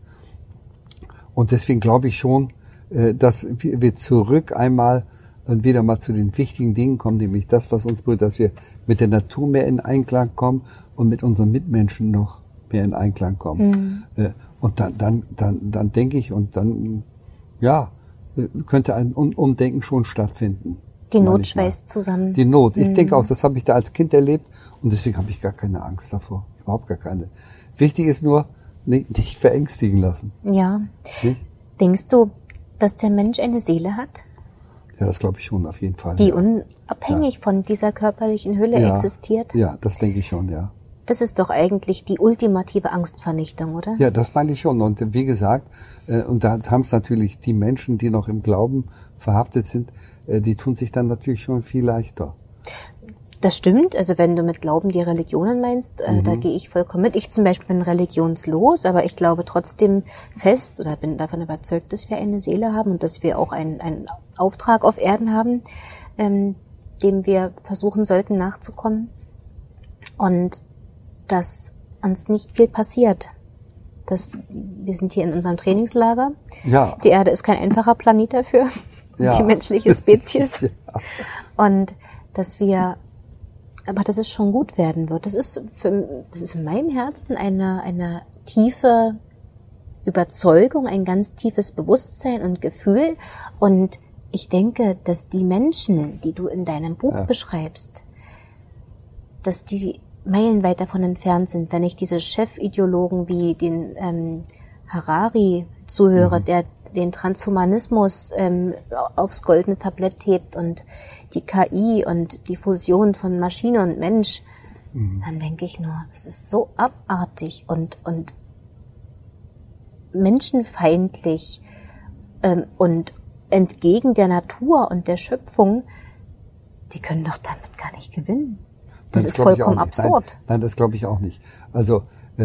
Und deswegen glaube ich schon, dass wir zurück einmal und wieder mal zu den wichtigen Dingen kommen, nämlich das, was uns berührt, dass wir mit der Natur mehr in Einklang kommen und mit unseren Mitmenschen noch mehr in Einklang kommen. Und dann denke ich, und dann, ja, könnte ein Umdenken schon stattfinden. Die Not schweißt zusammen. Die Not. Ich denke auch, das habe ich da als Kind erlebt und deswegen habe ich gar keine Angst davor. Überhaupt gar keine. Wichtig ist nur, nicht verängstigen lassen. Ja. Nicht? Denkst du, dass der Mensch eine Seele hat? Ja, das glaube ich schon, auf jeden Fall. Die unabhängig von dieser körperlichen Hülle existiert? Ja, das denke ich schon, ja. Das ist doch eigentlich die ultimative Angstvernichtung, oder? Ja, das meine ich schon. Und wie gesagt, und da haben es natürlich die Menschen, die noch im Glauben verhaftet sind, die tun sich dann natürlich schon viel leichter. Das stimmt. Also wenn du mit Glauben die Religionen meinst, da gehe ich vollkommen mit. Ich zum Beispiel bin religionslos, aber ich glaube trotzdem fest oder bin davon überzeugt, dass wir eine Seele haben und dass wir auch einen Auftrag auf Erden haben, dem wir versuchen sollten nachzukommen. Und dass uns nicht viel passiert. Wir sind hier in unserem Trainingslager. Ja. Die Erde ist kein einfacher Planet dafür. Ja. Die menschliche Spezies. Ja. Und dass es schon gut werden wird. Das ist in meinem Herzen eine tiefe Überzeugung, ein ganz tiefes Bewusstsein und Gefühl. Und ich denke, dass die Menschen, die du in deinem Buch beschreibst, dass die meilenweit davon entfernt sind, wenn ich diese Chefideologen wie den Harari zuhöre, der den Transhumanismus aufs goldene Tablett hebt und die KI und die Fusion von Maschine und Mensch, dann denke ich nur, das ist so abartig und menschenfeindlich und entgegen der Natur und der Schöpfung. Die können doch damit gar nicht gewinnen. Das ist vollkommen absurd. Nein, das glaube ich auch nicht. Also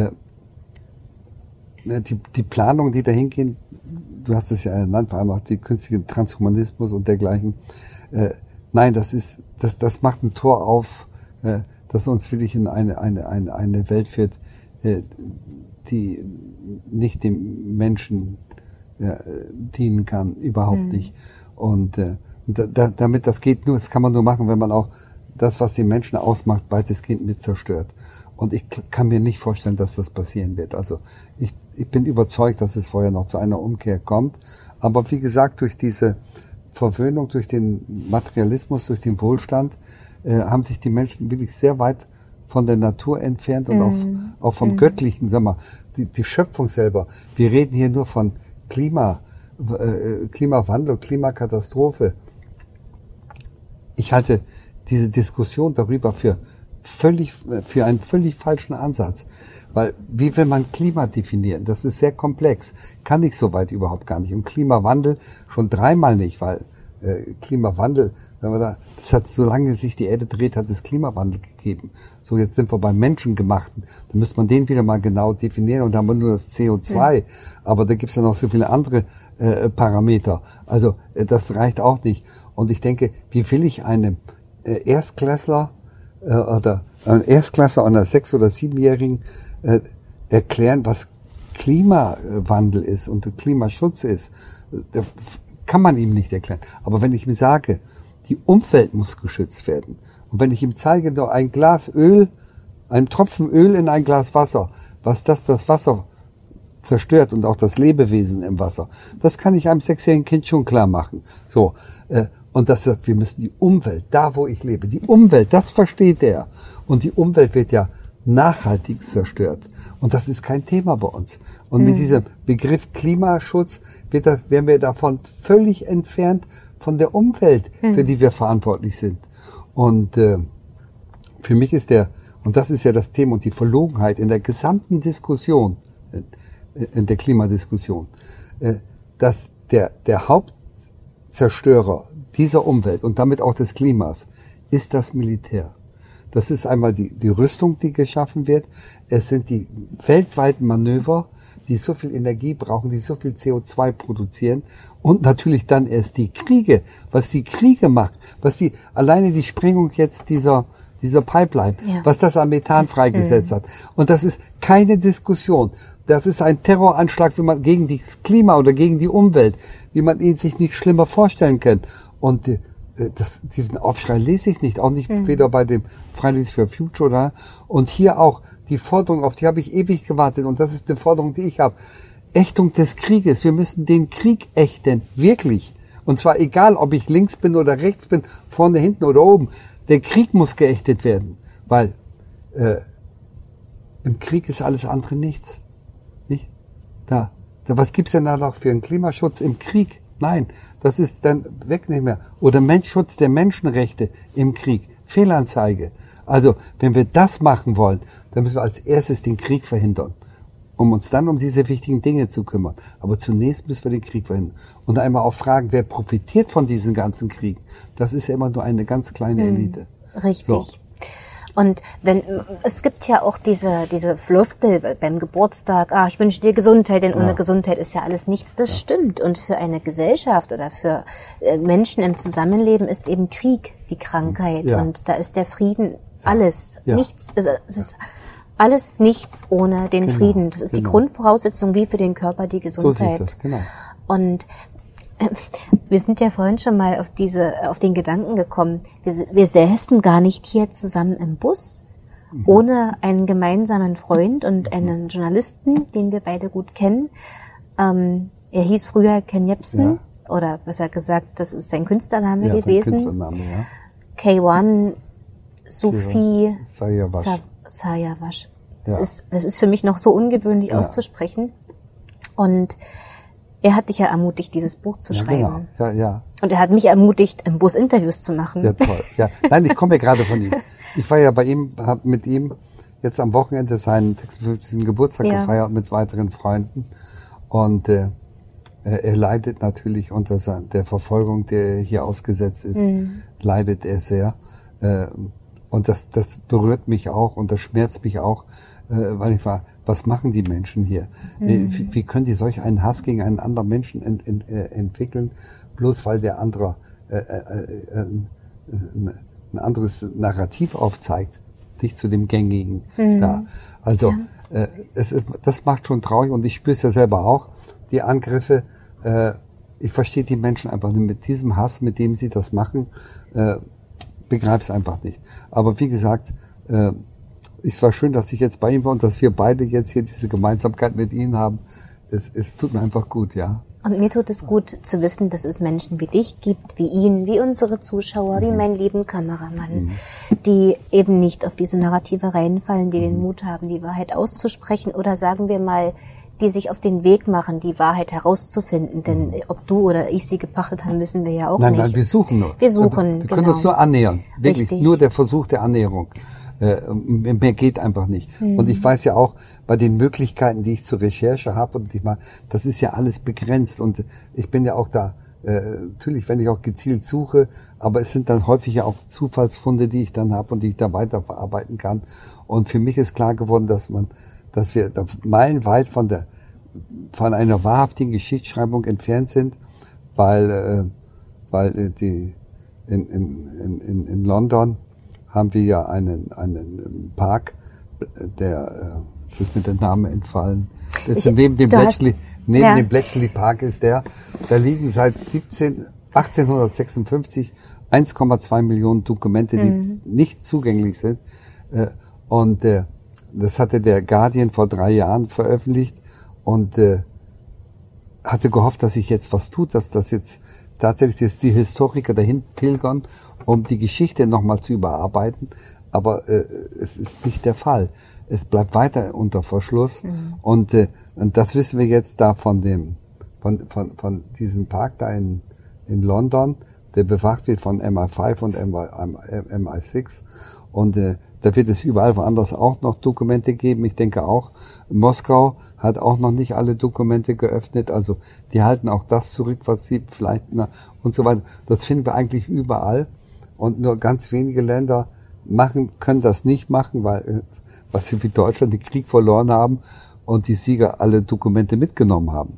die Planungen, die dahin gehen, du hast es ja ernannt, vor allem auch die künstliche Transhumanismus und dergleichen. Nein, das macht ein Tor auf, das uns wirklich in eine Welt führt, die nicht dem Menschen dienen kann, überhaupt nicht. Und damit das geht nur, das kann man nur machen, wenn man auch das, was die Menschen ausmacht, weitestgehend mit zerstört. Und ich kann mir nicht vorstellen, dass das passieren wird. Also ich bin überzeugt, dass es vorher noch zu einer Umkehr kommt. Aber wie gesagt, durch diese Verwöhnung, durch den Materialismus, durch den Wohlstand, haben sich die Menschen wirklich sehr weit von der Natur entfernt und auch vom Göttlichen. Sag mal, die Schöpfung selber. Wir reden hier nur von Klimawandel, Klimakatastrophe. Ich halte diese Diskussion darüber für einen völlig falschen Ansatz. Weil, wie will man Klima definieren? Das ist sehr komplex. Kann ich soweit überhaupt gar nicht. Und Klimawandel schon dreimal nicht, weil Klimawandel, wenn man das hat, solange sich die Erde dreht, hat es Klimawandel gegeben. So, jetzt sind wir beim Menschengemachten. Da müsste man den wieder mal genau definieren und da haben wir nur das CO2. Aber da gibt es ja noch so viele andere Parameter. Also, das reicht auch nicht. Und ich denke, wie will ich einem Erstklässler oder einem Erstklässler einer 6- oder 7-Jährigen erklären, was Klimawandel ist und Klimaschutz ist? Das kann man ihm nicht erklären. Aber wenn ich ihm sage, die Umwelt muss geschützt werden und wenn ich ihm zeige, doch ein Glas Öl, ein Tropfen Öl in ein Glas Wasser, was das Wasser zerstört und auch das Lebewesen im Wasser, das kann ich einem 6-jährigen Kind schon klar machen. So, und das sagt, wir müssen die Umwelt, da wo ich lebe, die Umwelt, das versteht er. Und die Umwelt wird ja nachhaltig zerstört. Und das ist kein Thema bei uns. Und mit diesem Begriff Klimaschutz werden wir davon völlig entfernt von der Umwelt, für die wir verantwortlich sind. Und für mich ist und das ist ja das Thema und die Verlogenheit in der gesamten Diskussion, in der Klimadiskussion, dass der Hauptzerstörer dieser Umwelt und damit auch des Klimas ist das Militär. Das ist einmal die Rüstung, die geschaffen wird. Es sind die weltweiten Manöver, die so viel Energie brauchen, die so viel CO2 produzieren. Und natürlich dann erst die Kriege. Was die Kriege macht, alleine die Sprengung jetzt dieser Pipeline, was das an Methan freigesetzt hat. Und das ist keine Diskussion. Das ist ein Terroranschlag, wie man gegen das Klima oder gegen die Umwelt, wie man ihn sich nicht schlimmer vorstellen kann. Und diesen Aufschrei lese ich nicht, auch nicht weder bei dem Fridays for Future oder und hier auch die Forderung, auf die habe ich ewig gewartet und das ist eine Forderung, die ich habe. Ächtung des Krieges. Wir müssen den Krieg ächten, wirklich. Und zwar egal, ob ich links bin oder rechts bin, vorne, hinten oder oben. Der Krieg muss geächtet werden, weil im Krieg ist alles andere nichts. Nicht? Was gibt's denn da noch für einen Klimaschutz im Krieg? Nein, das ist dann weg nicht mehr. Oder Schutz der Menschenrechte im Krieg. Fehlanzeige. Also, wenn wir das machen wollen, dann müssen wir als erstes den Krieg verhindern, um uns dann um diese wichtigen Dinge zu kümmern. Aber zunächst müssen wir den Krieg verhindern. Und einmal auch fragen, wer profitiert von diesen ganzen Kriegen? Das ist ja immer nur eine ganz kleine Elite. Richtig. So. Und es gibt ja auch diese Floskel beim Geburtstag, ich wünsche dir Gesundheit, denn ohne Gesundheit ist ja alles nichts. Das stimmt. Und für eine Gesellschaft oder für Menschen im Zusammenleben ist eben Krieg die Krankheit. Ja. Und da ist der Frieden alles. Ja. Nichts, es ist alles nichts ohne den Frieden. Das ist die Grundvoraussetzung wie für den Körper die Gesundheit. So sieht das, genau. Und wir sind ja vorhin schon mal auf den Gedanken gekommen, wir säßen gar nicht hier zusammen im Bus, ohne einen gemeinsamen Freund und einen Journalisten, den wir beide gut kennen. Er hieß früher Ken Jebsen, oder besser gesagt, das ist sein Künstlername gewesen. Künstlername, ja. K1 Sufi Sayawash. Das ist für mich noch so ungewöhnlich auszusprechen. Und er hat dich ja ermutigt, dieses Buch zu schreiben. Genau. Ja. Und er hat mich ermutigt, im Bus Interviews zu machen. Ja, toll. Ja. Nein, ich komme ja gerade von ihm. Ich war ja bei ihm, habe mit ihm jetzt am Wochenende seinen 56. Geburtstag gefeiert mit weiteren Freunden. Und er leidet natürlich unter der Verfolgung, der hier ausgesetzt ist, leidet er sehr. Und das berührt mich auch und das schmerzt mich auch, weil ich war, was machen die Menschen hier? Wie können die solch einen Hass gegen einen anderen Menschen entwickeln, bloß weil der andere ein anderes Narrativ aufzeigt, nicht zu dem gängigen da. Also das macht schon traurig und ich spüre es ja selber auch, die Angriffe. Ich verstehe die Menschen einfach nicht mit diesem Hass, mit dem sie das machen, begreife es einfach nicht. Aber wie gesagt, es war schön, dass ich jetzt bei ihm war und dass wir beide jetzt hier diese Gemeinsamkeit mit ihm haben. Es tut mir einfach gut, ja. Und mir tut es gut zu wissen, dass es Menschen wie dich gibt, wie ihn, wie unsere Zuschauer, wie meinen lieben Kameramann, die eben nicht auf diese Narrative reinfallen, die den Mut haben, die Wahrheit auszusprechen oder sagen wir mal, die sich auf den Weg machen, die Wahrheit herauszufinden. Denn ob du oder ich sie gepachtet haben, wissen wir ja auch nicht. Nein, wir suchen nur. Wir suchen, wir können uns nur annähern. Wirklich, richtig. Nur der Versuch der Annäherung. Mehr geht einfach nicht. Und ich weiß ja auch, bei den Möglichkeiten, die ich zur Recherche habe, und das ist ja alles begrenzt. Und ich bin ja auch da, natürlich, wenn ich auch gezielt suche, aber es sind dann häufig ja auch Zufallsfunde, die ich dann habe und die ich da weiterverarbeiten kann. Und für mich ist klar geworden, dass wir da meilenweit von einer wahrhaftigen Geschichtsschreibung entfernt sind, weil in London haben wir ja einen Park, es ist mir der Name entfallen. Neben dem Bletchley Park ist da liegen seit 1856 1,2 Millionen Dokumente, die nicht zugänglich sind. Und das hatte der Guardian vor 3 Jahren veröffentlicht und hatte gehofft, dass sich jetzt was tut, dass das jetzt tatsächlich die Historiker dahin pilgern, um die Geschichte nochmal zu überarbeiten. Aber es ist nicht der Fall. Es bleibt weiter unter Verschluss. Und das wissen wir jetzt da von diesem Park da in London, der bewacht wird von MI5 und MI6. Und da wird es überall woanders auch noch Dokumente geben. Ich denke auch, Moskau hat auch noch nicht alle Dokumente geöffnet. Also die halten auch das zurück, was sie vielleicht und so weiter. Das finden wir eigentlich überall. Und nur ganz wenige Länder können das nicht machen, weil sie wie Deutschland den Krieg verloren haben und die Sieger alle Dokumente mitgenommen haben.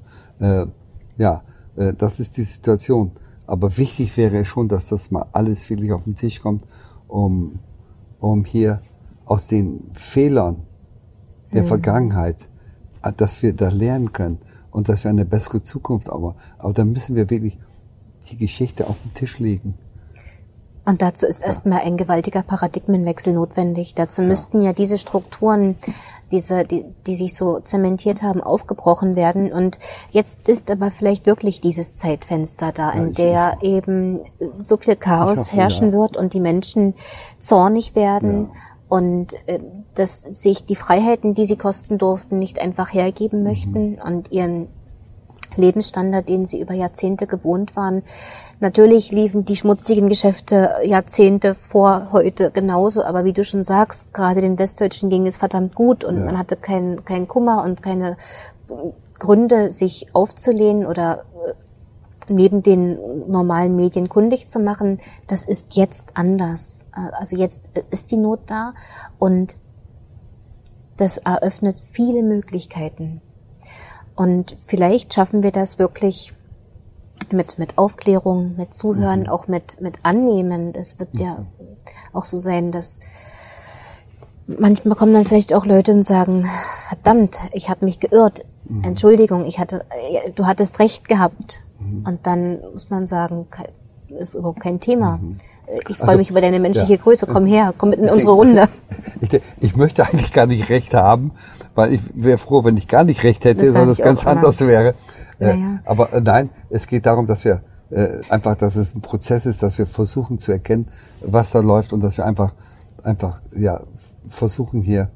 Das ist die Situation. Aber wichtig wäre schon, dass das mal alles wirklich auf den Tisch kommt, um hier aus den Fehlern der Vergangenheit, dass wir da lernen können und dass wir eine bessere Zukunft aber da müssen wir wirklich die Geschichte auf den Tisch legen. Und dazu ist erstmal ein gewaltiger Paradigmenwechsel notwendig. Dazu müssten ja diese Strukturen, die sich so zementiert haben, aufgebrochen werden. Und jetzt ist aber vielleicht wirklich dieses Zeitfenster da, in der eben so viel Chaos herrschen wird und die Menschen zornig werden und dass sich die Freiheiten, die sie kosten durften, nicht einfach hergeben möchten und ihren Lebensstandard, den sie über Jahrzehnte gewohnt waren. Natürlich liefen die schmutzigen Geschäfte Jahrzehnte vor heute genauso, aber wie du schon sagst, gerade den Westdeutschen ging es verdammt gut und man hatte keinen Kummer und keine Gründe, sich aufzulehnen oder neben den normalen Medien kundig zu machen. Das ist jetzt anders. Also jetzt ist die Not da und das eröffnet viele Möglichkeiten. Und vielleicht schaffen wir das wirklich mit Aufklärung, mit Zuhören, auch mit Annehmen. Das wird ja auch so sein, dass manchmal kommen dann vielleicht auch Leute und sagen, verdammt, ich habe mich geirrt. Entschuldigung, du hattest recht gehabt. Und dann muss man sagen, ist überhaupt kein Thema. Ich freue mich über deine menschliche Größe. Komm her, komm mit in unsere Runde. Ich möchte eigentlich gar nicht recht haben, weil ich wäre froh, wenn ich gar nicht recht hätte, sondern es ganz anders wäre. Aber nein, es geht darum, dass wir einfach, dass es ein Prozess ist, dass wir versuchen zu erkennen, was da läuft und dass wir einfach versuchen hier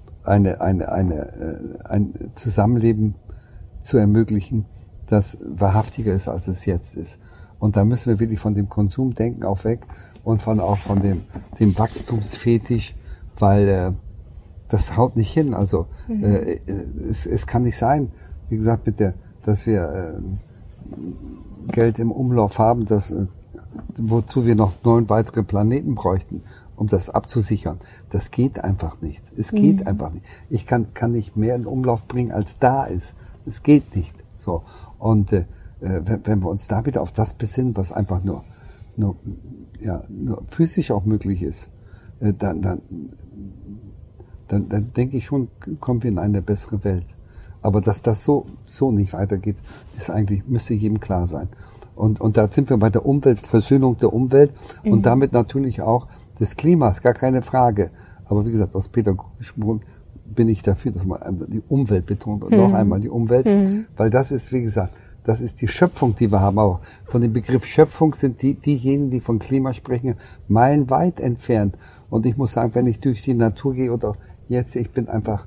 ein Zusammenleben zu ermöglichen, das wahrhaftiger ist, als es jetzt ist. Und da müssen wir wirklich von dem Konsumdenken auch weg und auch von dem Wachstumsfetisch, weil das haut nicht hin. Also es kann nicht sein, wie gesagt, dass wir Geld im Umlauf haben, wozu wir noch 9 weitere Planeten bräuchten, um das abzusichern. Das geht einfach nicht. Es geht einfach nicht. Ich kann nicht mehr in Umlauf bringen, als da ist. Es geht nicht. So. Und wenn wir uns da wieder auf das besinnen, was einfach nur physisch auch möglich ist, dann denke ich schon, kommen wir in eine bessere Welt. Aber dass das so nicht weitergeht, müsste jedem klar sein. Und da sind wir bei der Umwelt, Versöhnung der Umwelt und damit natürlich auch des Klimas, gar keine Frage. Aber wie gesagt, aus pädagogischem Grund bin ich dafür, dass man die Umwelt betont und noch einmal die Umwelt, weil das ist, wie gesagt, das ist die Schöpfung, die wir haben. Auch von dem Begriff Schöpfung sind diejenigen, die von Klima sprechen, meilenweit entfernt. Und ich muss sagen, wenn ich durch die Natur gehe oder jetzt, ich bin einfach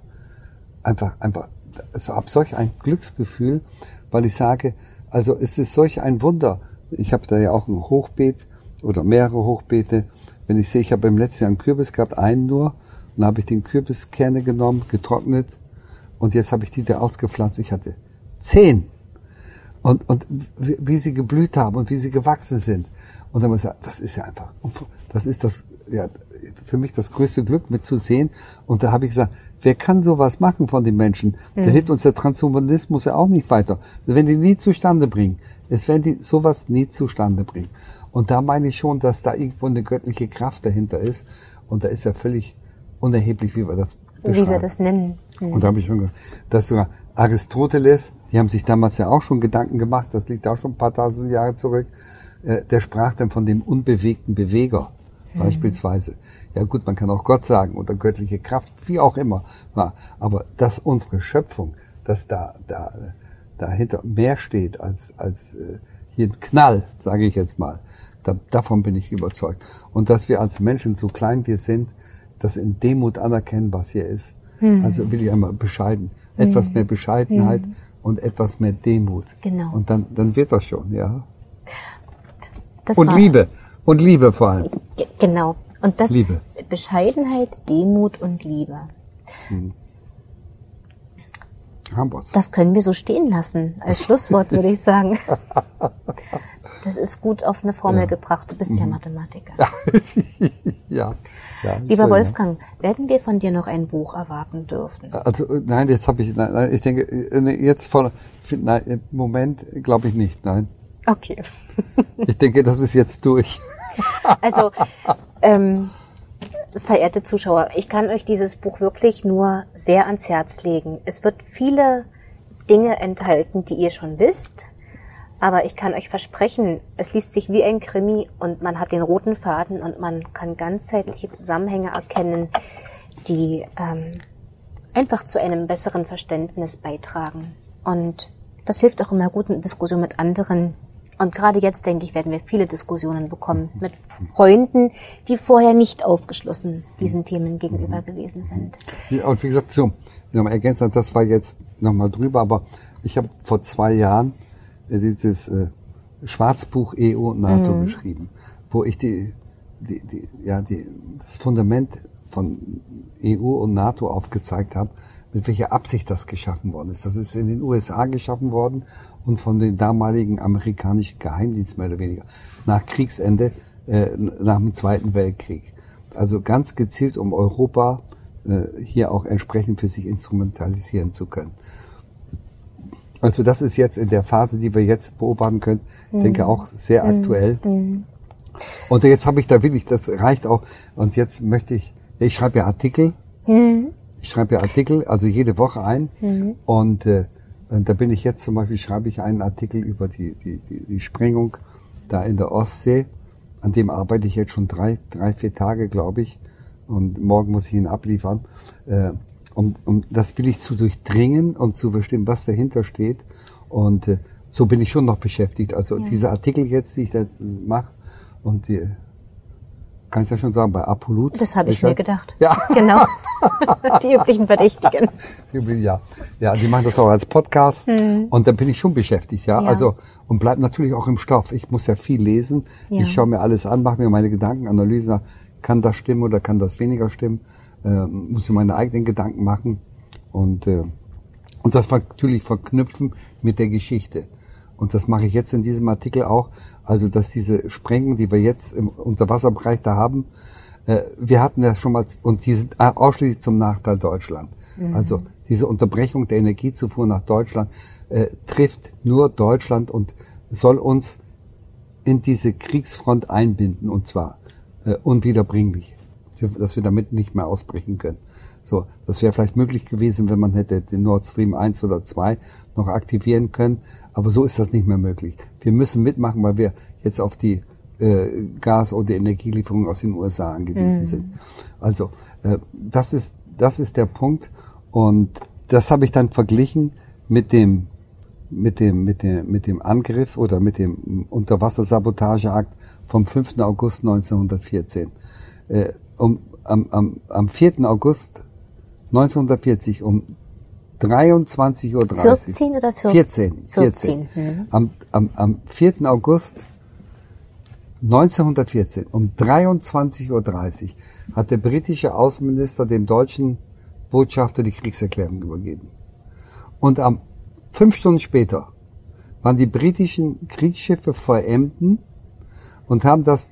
so ab solch ein Glücksgefühl, weil ich sage, also es ist solch ein Wunder. Ich habe da ja auch ein Hochbeet oder mehrere Hochbeete. Wenn ich sehe, ich habe im letzten Jahr einen Kürbis gehabt, einen nur, und dann habe ich den Kürbiskerne genommen, getrocknet und jetzt habe ich die da ausgepflanzt. Ich hatte 10. Und wie sie geblüht haben und wie sie gewachsen sind. Und dann habe ich gesagt, das ist ja einfach, das ist für mich das größte Glück mitzusehen. Und da habe ich gesagt, wer kann sowas machen von den Menschen? Da hilft uns der Transhumanismus ja auch nicht weiter. Das werden die nie zustande bringen. Es werden die sowas nie zustande bringen. Und da meine ich schon, dass da irgendwo eine göttliche Kraft dahinter ist. Und da ist ja völlig unerheblich, wie wir das beschreiben. Wie wir das nennen. Und da habe ich schon gesagt, dass sogar Aristoteles, die haben sich damals ja auch schon Gedanken gemacht, das liegt auch schon ein paar tausend Jahre zurück, der sprach dann von dem unbewegten Beweger beispielsweise. Ja gut, man kann auch Gott sagen oder göttliche Kraft, wie auch immer. Aber dass unsere Schöpfung, dass dahinter mehr steht als hier ein Knall, sage ich jetzt mal, davon bin ich überzeugt. Und dass wir als Menschen, so klein wir sind, das in Demut anerkennen, was hier ist. Also will ich einmal bescheiden. Etwas mehr Bescheidenheit und etwas mehr Demut. Genau. Und dann wird das schon, ja. Und Liebe. Und Liebe vor allem. Genau. Und das Liebe. Bescheidenheit, Demut und Liebe. Haben wir's. Das können wir so stehen lassen. Als Schlusswort würde ich sagen. Das ist gut auf eine Formel gebracht. Du bist ja Mathematiker. Ja. Lieber Wolfgang, werden wir von dir noch ein Buch erwarten dürfen? Also nein, ich denke, jetzt im Moment glaube ich nicht, nein. Okay. Ich denke, das ist jetzt durch. Also, verehrte Zuschauer, ich kann euch dieses Buch wirklich nur sehr ans Herz legen. Es wird viele Dinge enthalten, die ihr schon wisst. Aber ich kann euch versprechen, es liest sich wie ein Krimi und man hat den roten Faden und man kann ganzheitliche Zusammenhänge erkennen, die einfach zu einem besseren Verständnis beitragen. Und das hilft auch immer guten Diskussionen mit anderen. Und gerade jetzt, denke ich, werden wir viele Diskussionen bekommen mit Freunden, die vorher nicht aufgeschlossen diesen Themen gegenüber gewesen sind. Ja, und wie gesagt, so, nochmal ergänzend, das war jetzt nochmal drüber, aber ich habe vor 2 Jahren dieses Schwarzbuch EU und NATO geschrieben, wo ich das Fundament von EU und NATO aufgezeigt habe, mit welcher Absicht das geschaffen worden ist. Das ist in den USA geschaffen worden und von den damaligen amerikanischen Geheimdiensten mehr oder weniger nach Kriegsende, nach dem Zweiten Weltkrieg. Also ganz gezielt, um Europa hier auch entsprechend für sich instrumentalisieren zu können. Also das ist jetzt in der Phase, die wir jetzt beobachten können, denke auch sehr aktuell. Und jetzt habe ich da wirklich, das reicht auch. Und jetzt möchte ich schreibe ja Artikel. Ich schreibe ja Artikel, also jede Woche ein. Und da bin ich jetzt zum Beispiel, schreibe ich einen Artikel über die Sprengung da in der Ostsee. An dem arbeite ich jetzt schon 3-4 Tage, glaube ich. Und morgen muss ich ihn abliefern. Um das will ich zu durchdringen und zu verstehen, was dahinter steht. Und so bin ich schon noch beschäftigt. Also diese Artikel jetzt, die ich da mache, und die, kann ich das schon sagen, bei Apolut. Das habe ich mir gedacht. Ja. Genau. Die üblichen Verdächtigen. Ja, die machen das auch als Podcast. Und da bin ich schon beschäftigt, ja. Also, und bleib natürlich auch im Stoff. Ich muss ja viel lesen. Ja. Ich schaue mir alles an, mache mir meine Gedankenanalyse. Kann das stimmen oder kann das weniger stimmen? Muss ich meine eigenen Gedanken machen und das natürlich verknüpfen mit der Geschichte. Und das mache ich jetzt in diesem Artikel auch. Also, dass diese Sprengung, die wir jetzt im Unterwasserbereich da haben, wir hatten ja schon mal, und die sind ausschließlich zum Nachteil Deutschland. Also, diese Unterbrechung der Energiezufuhr nach Deutschland trifft nur Deutschland und soll uns in diese Kriegsfront einbinden, und zwar unwiederbringlich, dass wir damit nicht mehr ausbrechen können. So, das wäre vielleicht möglich gewesen, wenn man hätte den Nord Stream 1 oder 2 noch aktivieren können, aber so ist das nicht mehr möglich. Wir müssen mitmachen, weil wir jetzt auf die Gas- oder Energielieferungen aus den USA angewiesen sind. Also, das ist der Punkt, und das habe ich dann verglichen mit dem Angriff oder mit dem Unterwassersabotageakt vom 5. August 1914. Am 4. August 1940 um 23:30 Uhr. 14 oder 14? 14. Am 4. August 1914 um 23:30 Uhr hat der britische Außenminister dem deutschen Botschafter die Kriegserklärung übergeben. Und 5 Stunden später waren die britischen Kriegsschiffe vor Emden und haben das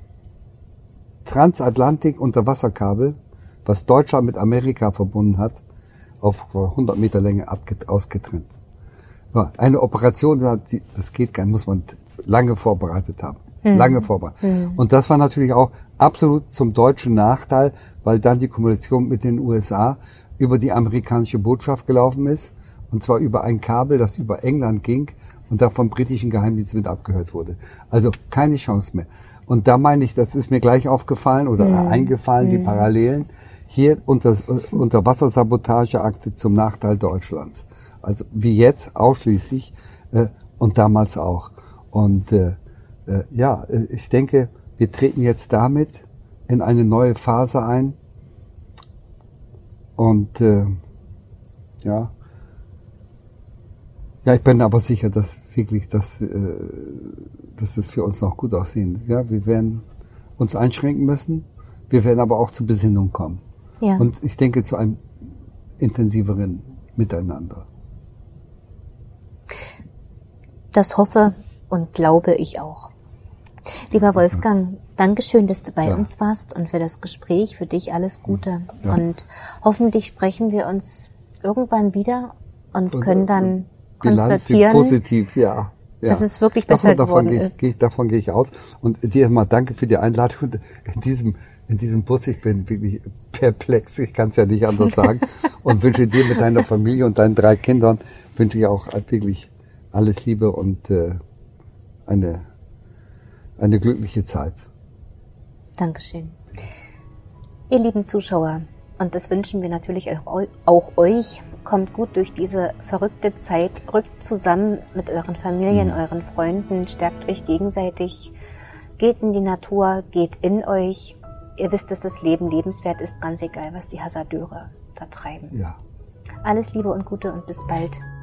Transatlantik-Unterwasserkabel, was Deutschland mit Amerika verbunden hat, auf 100 Meter Länge ausgetrennt. Eine Operation, das geht gar nicht, muss man lange vorbereitet haben. Lange vorbereitet. Und das war natürlich auch absolut zum deutschen Nachteil, weil dann die Kommunikation mit den USA über die amerikanische Botschaft gelaufen ist, und zwar über ein Kabel, das über England ging und da vom britischen Geheimdienst mit abgehört wurde. Also keine Chance mehr. Und da meine ich, das ist mir gleich aufgefallen oder eingefallen, die Parallelen. Hier unter Wassersabotageakte zum Nachteil Deutschlands. Also wie jetzt ausschließlich und damals auch. Und ich denke, wir treten jetzt damit in eine neue Phase ein. Und ich bin aber sicher, dass wirklich dass es für uns noch gut aussehen. Ja, wir werden uns einschränken müssen. Wir werden aber auch zur Besinnung kommen. Ja. Und ich denke zu einem intensiveren Miteinander. Das hoffe und glaube ich auch. Lieber Wolfgang, Dankeschön, dass du bei uns warst und für das Gespräch. Für dich alles Gute. Ja. Und hoffentlich sprechen wir uns irgendwann wieder und können dann konstatieren, positiv, dass es wirklich besser geworden ist. Davon gehe ich aus. Und dir mal danke für die Einladung in diesem Bus. Ich bin wirklich perplex, ich kann es ja nicht anders sagen. Und wünsche dir mit deiner Familie und deinen 3 Kindern, wünsche ich auch wirklich alles Liebe und eine glückliche Zeit. Dankeschön. Ihr lieben Zuschauer, und das wünschen wir natürlich auch euch, kommt gut durch diese verrückte Zeit, rückt zusammen mit euren Familien, euren Freunden, stärkt euch gegenseitig, geht in die Natur, geht in euch. Ihr wisst, dass das Leben lebenswert ist, ganz egal, was die Hasardeure da treiben. Ja. Alles Liebe und Gute und bis bald.